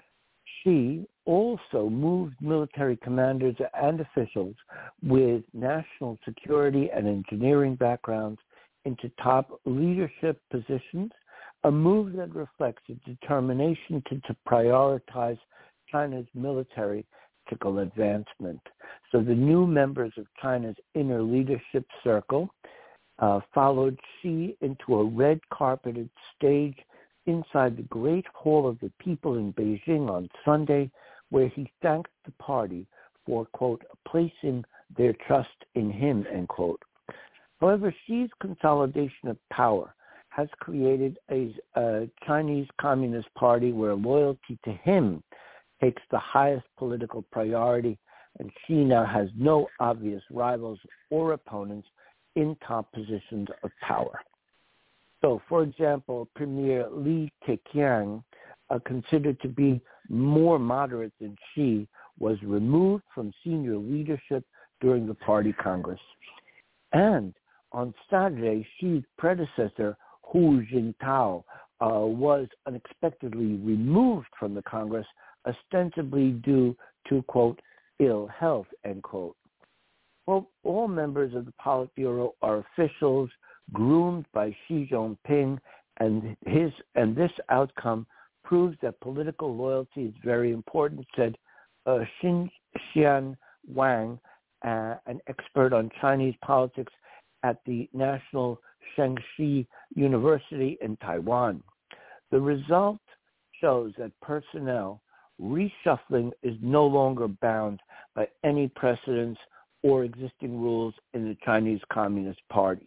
Xi also moved military commanders and officials with national security and engineering backgrounds into top leadership positions, a move that reflects a determination to, to prioritize China's military tactical advancement. So the new members of China's inner leadership circle uh, followed Xi into a red-carpeted stage inside the Great Hall of the People in Beijing on Sunday, where he thanked the party for, quote, placing their trust in him, end quote. However, Xi's consolidation of power has created a, a Chinese Communist Party where loyalty to him takes the highest political priority, and Xi now has no obvious rivals or opponents in top positions of power. So, for example, Premier Li Keqiang, uh, considered to be more moderate than Xi, was removed from senior leadership during the party congress. And on Saturday, Xi's predecessor, Hu Jintao, uh, was unexpectedly removed from the Congress, ostensibly due to, quote, ill health, end quote. Well, all members of the Politburo are officials groomed by Xi Jinping, and his and this outcome proves that political loyalty is very important, said uh, Xin Xian Wang, uh, an expert on Chinese politics at the National Shengxi University in Taiwan. The result shows that personnel reshuffling is no longer bound by any precedents or existing rules in the Chinese Communist Party.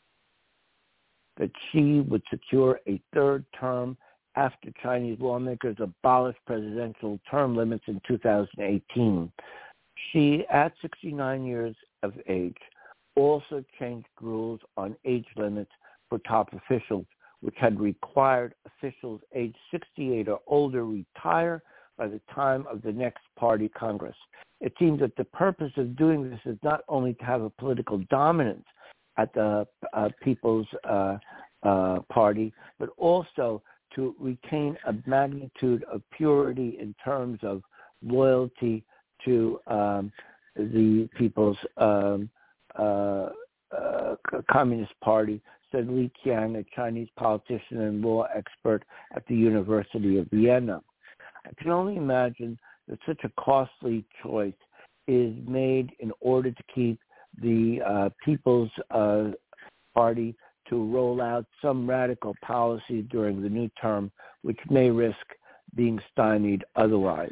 That Xi would secure a third term after Chinese lawmakers abolished presidential term limits in two thousand eighteen. Xi, at sixty-nine years of age, also changed rules on age limits for top officials, which had required officials aged sixty-eight or older retire by the time of the next party congress. It seems that the purpose of doing this is not only to have a political dominance at the uh, People's uh, uh, Party, but also to retain a magnitude of purity in terms of loyalty to um, the People's um, uh, uh, Communist Party, said Li Qiang, a Chinese politician and law expert at the University of Vienna. I can only imagine that such a costly choice is made in order to keep the uh, People's uh, Party to roll out some radical policy during the new term, which may risk being stymied otherwise.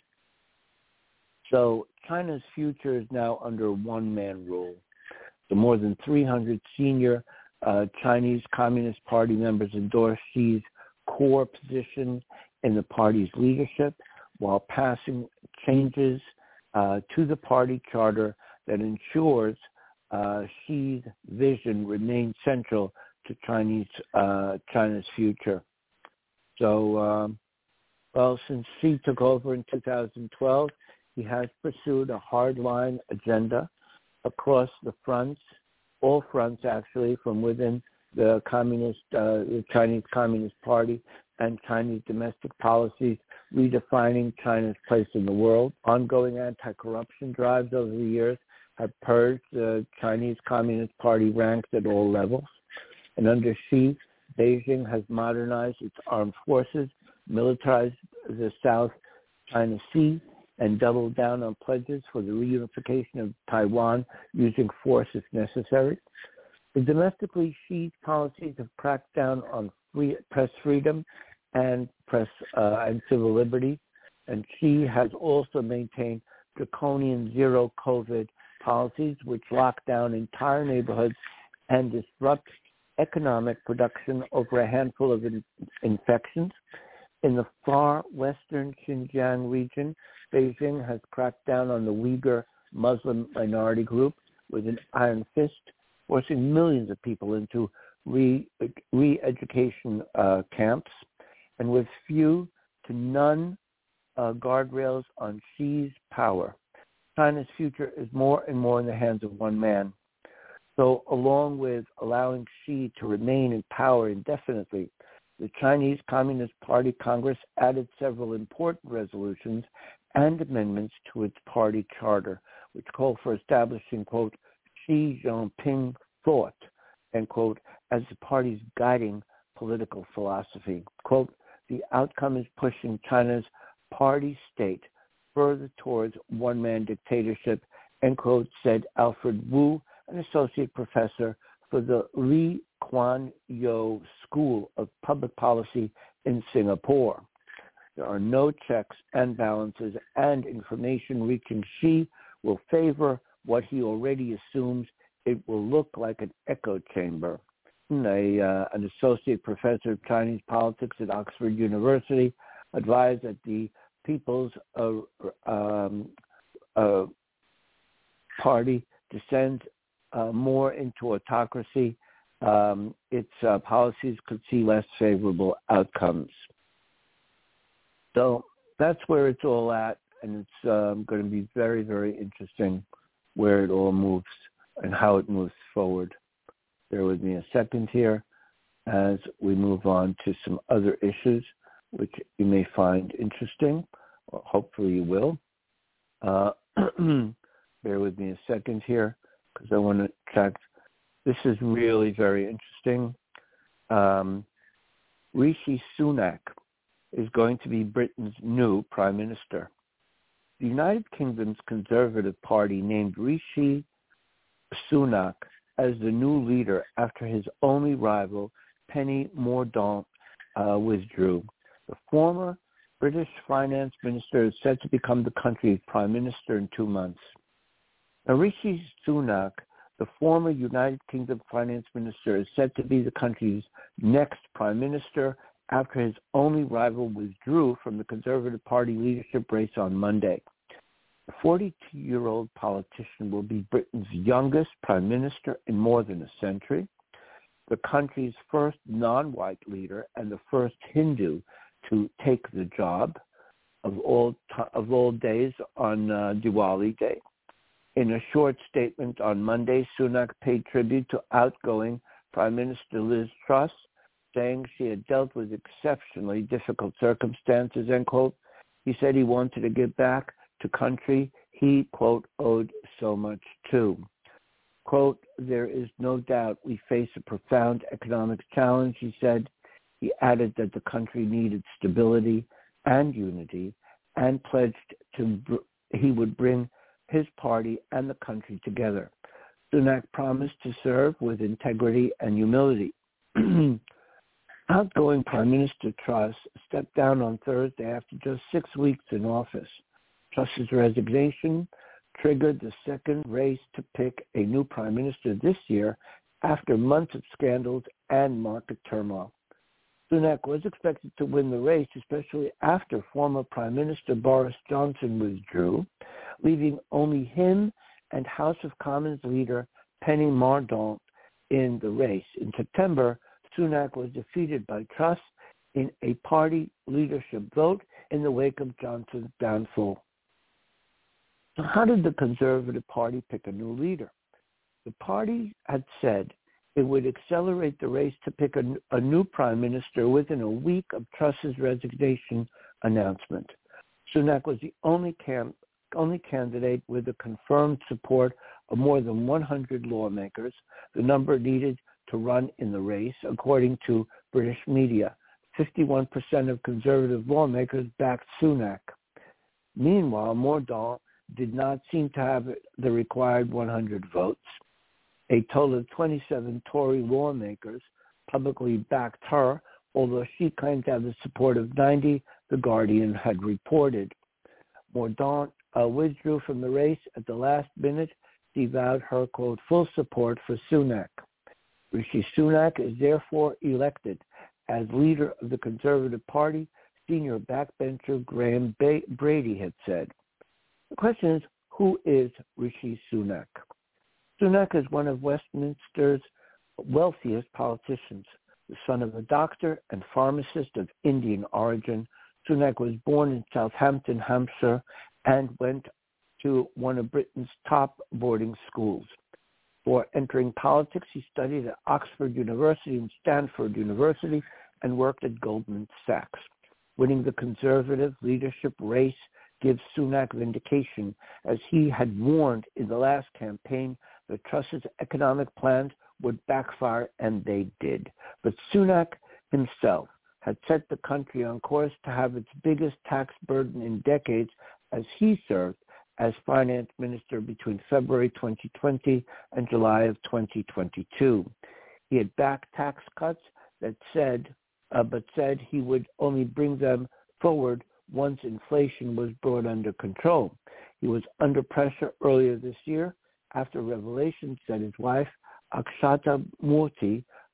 So China's future is now under one-man rule. The more than three hundred senior uh, Chinese Communist Party members endorse Xi's core position in the party's leadership while passing changes uh, to the party charter that ensures uh, Xi's vision remains central to Chinese uh, China's future. So, um, well, since Xi took over in two thousand twelve, he has pursued a hardline agenda across the fronts, all fronts actually, from within the communist, uh, the Chinese Communist Party and Chinese domestic policies, redefining China's place in the world. Ongoing anti-corruption drives over the years have purged the Chinese Communist Party ranks at all levels. And under Xi, Beijing has modernized its armed forces, militarized the South China Sea, and doubled down on pledges for the reunification of Taiwan using force if necessary. The domestically, Xi's policies have cracked down on free, press freedom and press uh, and civil liberties, and Xi has also maintained draconian zero COVID policies, which lock down entire neighborhoods and disrupt economic production over a handful of in- infections. In the far western Xinjiang region, Beijing has cracked down on the Uyghur Muslim minority group with an iron fist, forcing millions of people into re, re-education uh, camps, and with few to none uh, guardrails on Xi's power. China's future is more and more in the hands of one man. So along with allowing Xi to remain in power indefinitely, the Chinese Communist Party Congress added several important resolutions and amendments to its party charter, which call for establishing, quote, Xi Jinping thought, end quote, as the party's guiding political philosophy. Quote, the outcome is pushing China's party state further towards one-man dictatorship, end quote, said Alfred Wu, an associate professor for the Lee Kuan Yew School of Public Policy in Singapore. There are no checks and balances, and information reaching Xi will favor what he already assumes it will look like an echo chamber. Britton, a uh, an associate professor of Chinese politics at Oxford University, advised that the People's uh, um, uh, Party descends uh, more into autocracy, um, its uh, policies could see less favorable outcomes. So that's where it's all at, and it's um, going to be very, very interesting where it all moves and how it moves forward. Bear with me a second here as we move on to some other issues which you may find interesting, or hopefully you will. Uh, bear with me a second here because I want to check. This is really very interesting. Um, Rishi Sunak is going to be Britain's new prime minister. The United Kingdom's Conservative Party named Rishi Sunak as the new leader after his only rival, Penny Mordaunt, uh, withdrew. The former British finance minister is set to become the country's prime minister in two months. Now, Rishi Sunak, the former United Kingdom finance minister, is set to be the country's next prime minister after his only rival withdrew from the Conservative Party leadership race on Monday. The forty-two-year-old politician will be Britain's youngest prime minister in more than a century, the country's first non-white leader, and the first Hindu to take the job of all t- of all days on uh, Diwali Day. In a short statement on Monday, Sunak paid tribute to outgoing Prime Minister Liz Truss, saying she had dealt with exceptionally difficult circumstances, end quote. He said he wanted to give back to country he, quote, owed so much to. Quote, there is no doubt we face a profound economic challenge, he said. He added that the country needed stability and unity and pledged to he would bring his party and the country together. Sunak promised to serve with integrity and humility. Outgoing Prime Minister Truss stepped down on Thursday after just six weeks in office. Truss's resignation triggered the second race to pick a new prime minister this year after months of scandals and market turmoil. Sunak was expected to win the race, especially after former Prime Minister Boris Johnson withdrew, leaving only him and House of Commons leader Penny Mordaunt in the race. In September, Sunak was defeated by Truss in a party leadership vote in the wake of Johnson's downfall. So how did the Conservative Party pick a new leader? The party had said it would accelerate the race to pick a, a new prime minister within a week of Truss's resignation announcement. Sunak was the only, cam, only candidate with the confirmed support of more than one hundred lawmakers, the number needed to run in the race, according to British media. fifty-one percent of conservative lawmakers backed Sunak. Meanwhile, Mordaunt did not seem to have the required one hundred votes. A total of twenty-seven Tory lawmakers publicly backed her, although she claimed to have the support of ninety, The Guardian had reported. Mordaunt uh, withdrew from the race at the last minute. She vowed her, quote, full support for Sunak. Rishi Sunak is therefore elected as leader of the Conservative Party, senior backbencher Graham ba- Brady had said. The question is, who is Rishi Sunak? Sunak is one of Westminster's wealthiest politicians. The son of a doctor and pharmacist of Indian origin, Sunak was born in Southampton, Hampshire, and went to one of Britain's top boarding schools. Before entering politics, he studied at Oxford University and Stanford University and worked at Goldman Sachs. Winning the Conservative leadership race gives Sunak vindication, as he had warned in the last campaign that Truss's economic plans would backfire, and they did. But Sunak himself had set the country on course to have its biggest tax burden in decades as he served as finance minister between February twenty twenty and July of twenty twenty-two. He had backed tax cuts that said, uh, but said he would only bring them forward once inflation was brought under control. He was under pressure earlier this year after revelations that his wife, Akshata Murthy,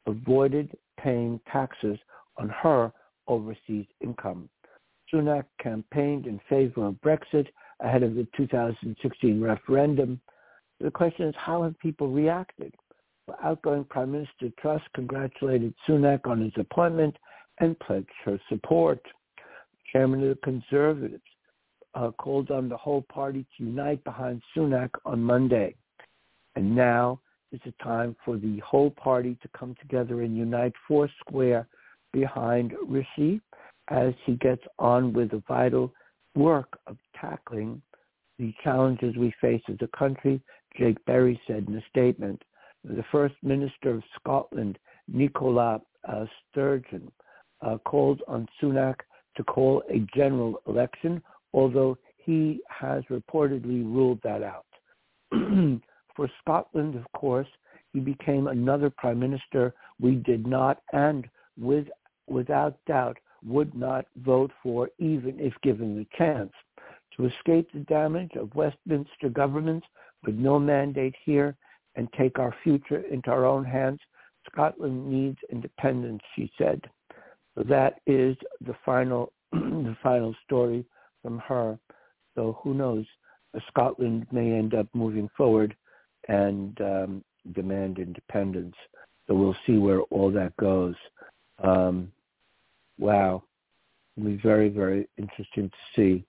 avoided paying taxes on her overseas income. Sunak campaigned in favor of Brexit ahead of the two thousand sixteen referendum. The question is, how have people reacted? Well, outgoing Prime Minister Truss congratulated Sunak on his appointment and pledged her support. Chairman of the Conservatives uh, called on the whole party to unite behind Sunak on Monday. And now is the time for the whole party to come together and unite four square behind Rishi as he gets on with the vital work of tackling the challenges we face as a country, Jake Berry said in a statement. The First Minister of Scotland, Nicola uh, Sturgeon, uh, called on Sunak to call a general election, although he has reportedly ruled that out. For Scotland, of course, he became another prime minister we did not and with, without doubt would not vote for even if given the chance. To escape the damage of Westminster governments with no mandate here and take our future into our own hands, Scotland needs independence, she said. So that is the final the final story from her. So who knows? Scotland may end up moving forward and um, demand independence. So we'll see where all that goes. Um, wow. It'll be very, very interesting to see.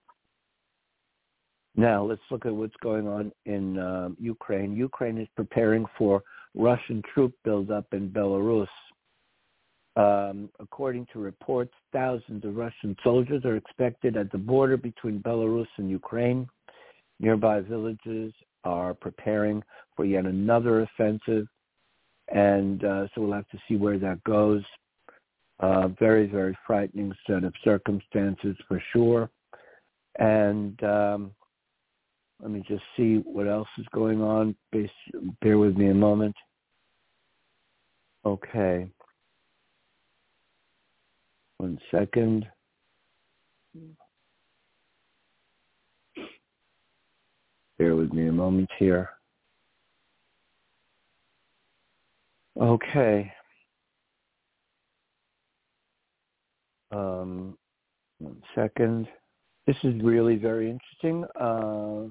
Now, let's look at what's going on in uh, Ukraine. Ukraine is preparing for Russian troop buildup in Belarus. Um, according to reports, thousands of Russian soldiers are expected at the border between Belarus and Ukraine. Nearby villages are preparing for yet another offensive, and uh, so we'll have to see where that goes. Uh, very, very frightening set of circumstances for sure. And um, let me just see what else is going on. Bear with me a moment. Okay. One second. Bear with me a moment here. Okay. Um, one second. This is really very interesting. Uh,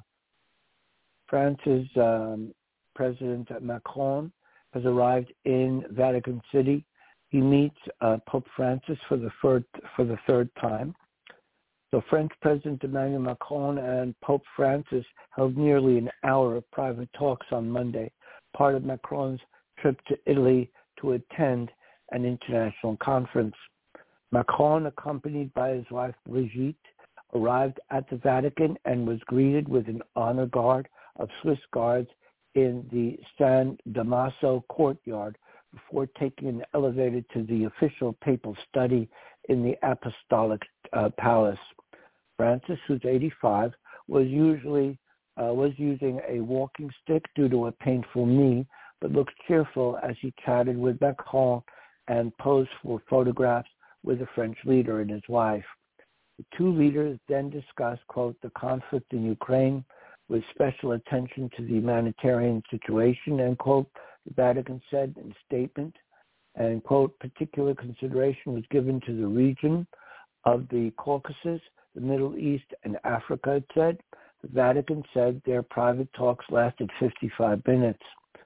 France's um, President Macron has arrived in Vatican City. He meets uh, Pope Francis for the third for the third time. So French President Emmanuel Macron and Pope Francis held nearly an hour of private talks on Monday, part of Macron's trip to Italy to attend an international conference. Macron, accompanied by his wife Brigitte, arrived at the Vatican and was greeted with an honor guard of Swiss guards in the San Damaso courtyard before taking an elevator to the official papal study in the Apostolic uh, Palace. Francis, who's eighty-five, was usually uh, was using a walking stick due to a painful knee, but looked cheerful as he chatted with Macron and posed for photographs with the French leader and his wife. The two leaders then discussed, quote, the conflict in Ukraine with special attention to the humanitarian situation, end quote, the Vatican said in a statement, and, quote, particular consideration was given to the region of the Caucasus, the Middle East, and Africa, it said. The Vatican said their private talks lasted fifty-five minutes.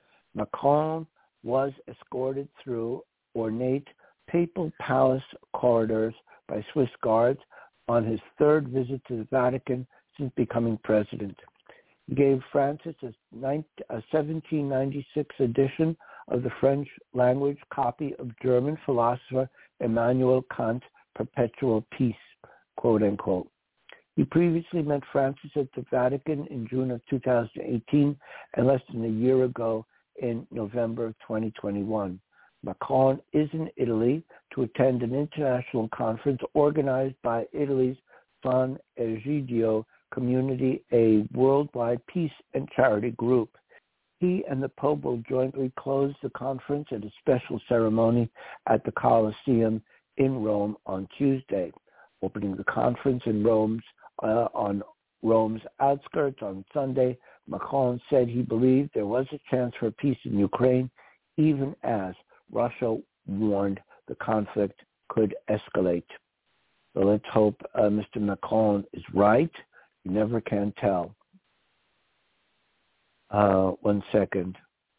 Macron was escorted through ornate papal palace corridors by Swiss guards on his third visit to the Vatican since becoming president. He gave Francis a seventeen ninety-six edition of the French language copy of German philosopher Immanuel Kant's Perpetual Peace, quote unquote. He previously met Francis at the Vatican in June of two thousand eighteen and less than a year ago in November of twenty twenty-one. Macron is in Italy to attend an international conference organized by Italy's San Egidio Community, a worldwide peace and charity group. He and the Pope will jointly close the conference at a special ceremony at the Colosseum in Rome on Tuesday. Opening the conference in Rome's uh, on Rome's outskirts on Sunday, Macron said he believed there was a chance for peace in Ukraine, even as Russia warned the conflict could escalate. So let's hope uh, Mister Macron is right. You never can tell. Uh, one second.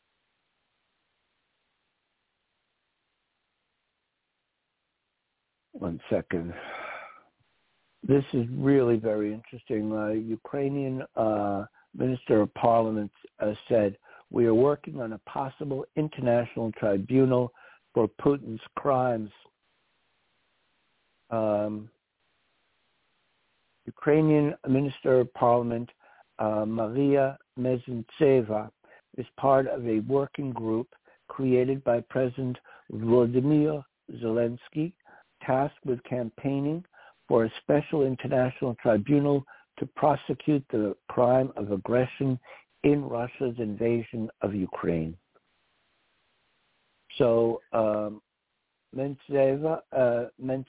One second. This is really very interesting. Uh, Ukrainian uh, Minister of Parliament uh, said, "We are working on a possible international tribunal for Putin's crimes." Um, Ukrainian Minister of Parliament uh, Maria Mezentseva is part of a working group created by President Volodymyr Zelensky, tasked with campaigning for a special international tribunal to prosecute the crime of aggression in Russia's invasion of Ukraine. So um, Mezentseva, uh,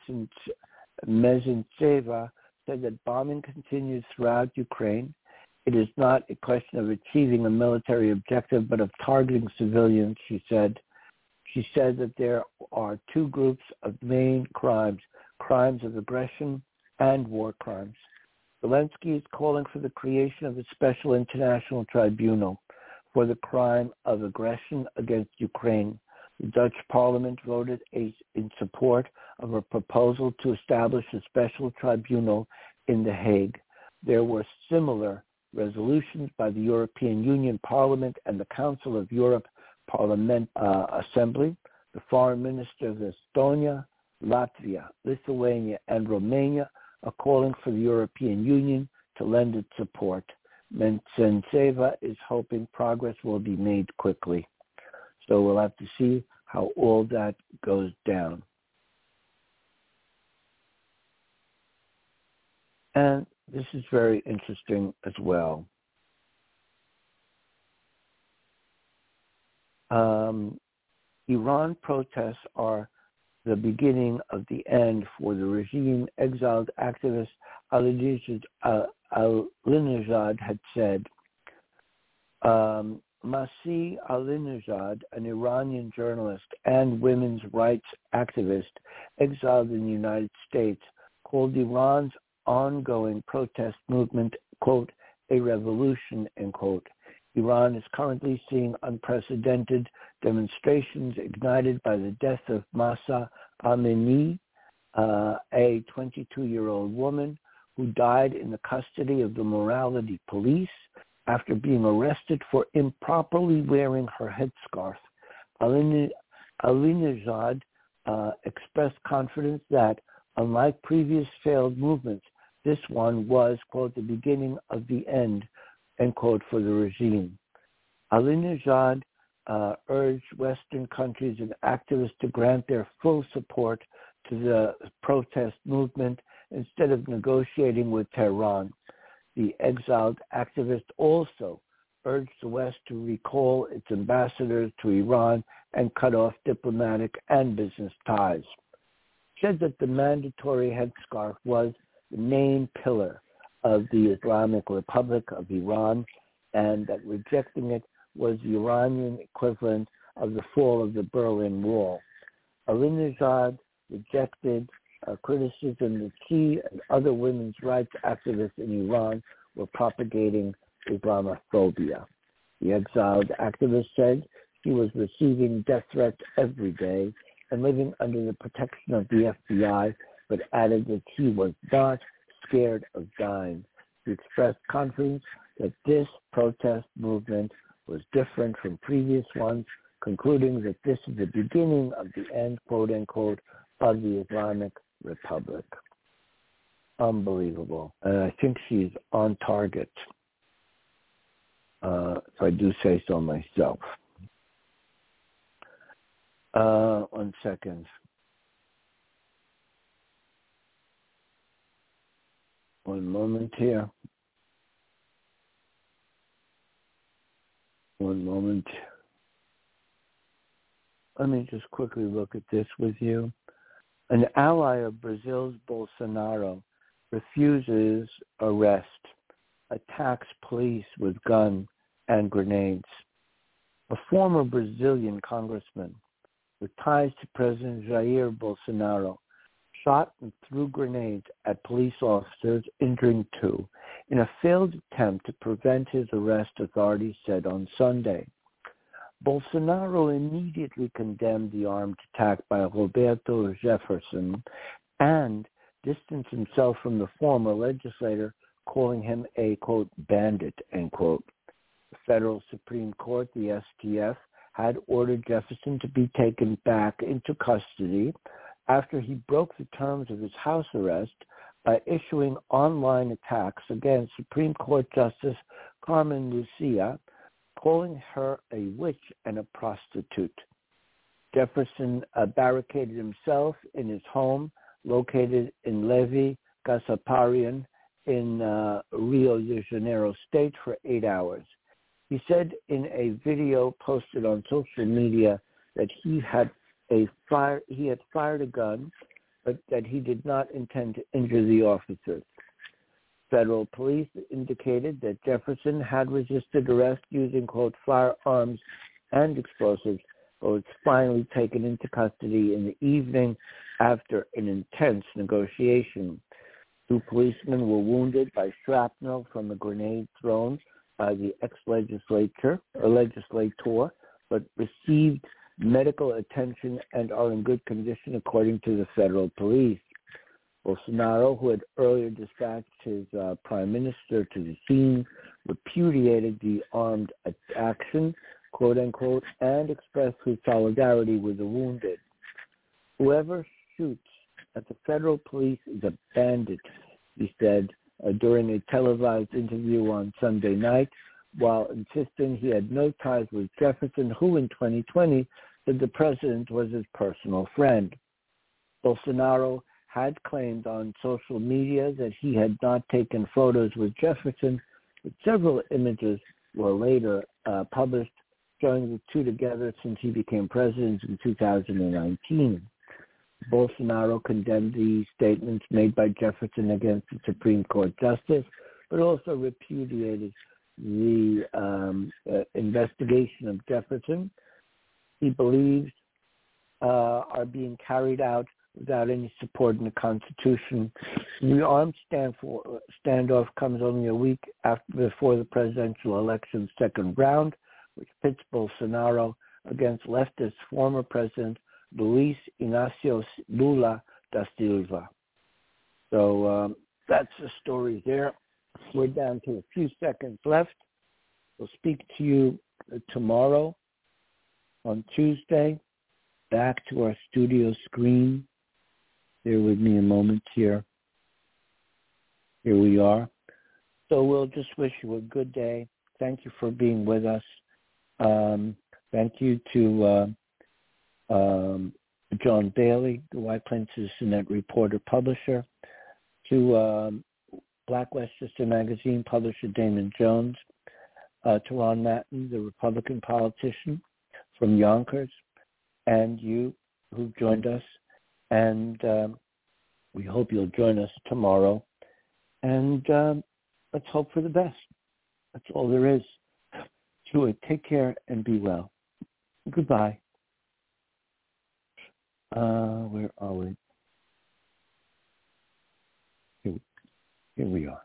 Mezentseva said that bombing continues throughout Ukraine. It is not a question of achieving a military objective, but of targeting civilians, she said. She said that there are two groups of main crimes, crimes of aggression and war crimes. Zelensky is calling for the creation of a special international tribunal for the crime of aggression against Ukraine. The Dutch parliament voted a, in support of a proposal to establish a special tribunal in The Hague. There were similar resolutions by the European Union Parliament and the Council of Europe Parliament uh, Assembly. The foreign ministers of Estonia, Latvia, Lithuania, and Romania are calling for the European Union to lend its support. Mezentseva is hoping progress will be made quickly. So we'll have to see how all that goes down. And this is very interesting as well. Um, Iran protests are the beginning of the end for the regime, exiled activist Ahmadinejad uh, had said. Um, Masih Ahmadinejad, an Iranian journalist and women's rights activist exiled in the United States, called Iran's ongoing protest movement, quote, a revolution, end quote. Iran is currently seeing unprecedented demonstrations ignited by the death of Mahsa Amini, uh, a twenty-two-year-old woman who died in the custody of the morality police after being arrested for improperly wearing her headscarf. Ahmadinejad uh, expressed confidence that, unlike previous failed movements, this one was, quote, the beginning of the end, end quote, for the regime. Ahmadinejad uh, urged Western countries and activists to grant their full support to the protest movement instead of negotiating with Tehran. The exiled activist also urged the West to recall its ambassadors to Iran and cut off diplomatic and business ties. She said that the mandatory headscarf was the main pillar of the Islamic Republic of Iran, and that rejecting it was the Iranian equivalent of the fall of the Berlin Wall. Ahmadinejad rejected uh, criticism that she and other women's rights activists in Iran were propagating Islamophobia. The exiled activist said she was receiving death threats every day and living under the protection of the F B I, but added that she was not scared of dying. She expressed confidence that this protest movement was different from previous ones, concluding that this is the beginning of the end, quote unquote, of the Islamic Republic. Unbelievable. And I think she's on target, uh, if I do say so myself. Uh, one second. One moment here. One moment. Let me just quickly look at this with you. An ally of Brazil's Bolsonaro refuses arrest, attacks police with guns and grenades. A former Brazilian congressman, with ties to President Jair Bolsonaro shot and threw grenades at police officers, injuring two, in a failed attempt to prevent his arrest, authorities said on Sunday. Bolsonaro immediately condemned the armed attack by Roberto Jefferson and distanced himself from the former legislator, calling him a, quote, bandit, end quote. The Federal Supreme Court, the S T F, had ordered Jefferson to be taken back into custody after he broke the terms of his house arrest by issuing online attacks against Supreme Court Justice Carmen Lucia, calling her a witch and a prostitute. Jefferson uh, barricaded himself in his home located in Levi Gasparilla in uh, Rio de Janeiro state for eight hours. He said in a video posted on social media that he had a fire, he had fired a gun, but that he did not intend to injure the officers. Federal police indicated that Jefferson had resisted arrest using, quote, firearms and explosives, but was finally taken into custody in the evening after an intense negotiation. Two policemen were wounded by shrapnel from a grenade thrown by the ex-legislator or legislator, but received medical attention and are in good condition, according to the federal police. Bolsonaro, who had earlier dispatched his uh, prime minister to the scene, repudiated the armed action, quote unquote, and expressed his solidarity with the wounded. Whoever shoots at the federal police is a bandit, he said uh, during a televised interview on Sunday night, while insisting he had no ties with Jefferson, who in twenty twenty said the president was his personal friend. Bolsonaro had claimed on social media that he had not taken photos with Jefferson, but several images were later uh, published showing the two together since he became president in two thousand nineteen. Bolsonaro condemned the statements made by Jefferson against the Supreme Court justice, but also repudiated the um, uh, investigation of Jefferson he believes uh, are being carried out without any support in the Constitution. The armed stand for, standoff comes only a week after before the presidential election's second round, which pits Bolsonaro against leftist former President Luis Inácio Lula da Silva. So um, that's the story there. We're down to a few seconds left. We'll speak to you tomorrow on Tuesday. Back to our studio screen. Bear with me a moment here. Here we are. So we'll just wish you a good day. Thank you for being with us. Um, thank you to uh, um, John Bailey, the White Plains Citizen reporter, publisher, to um, Black Westchester Magazine publisher Damon Jones, uh, to Ron Matten, the Republican politician from Yonkers, and you who've joined us. And um, we hope you'll join us tomorrow. And um, let's hope for the best. That's all there is to it. Take care and be well. Goodbye. Uh, where are we? Here, here we are.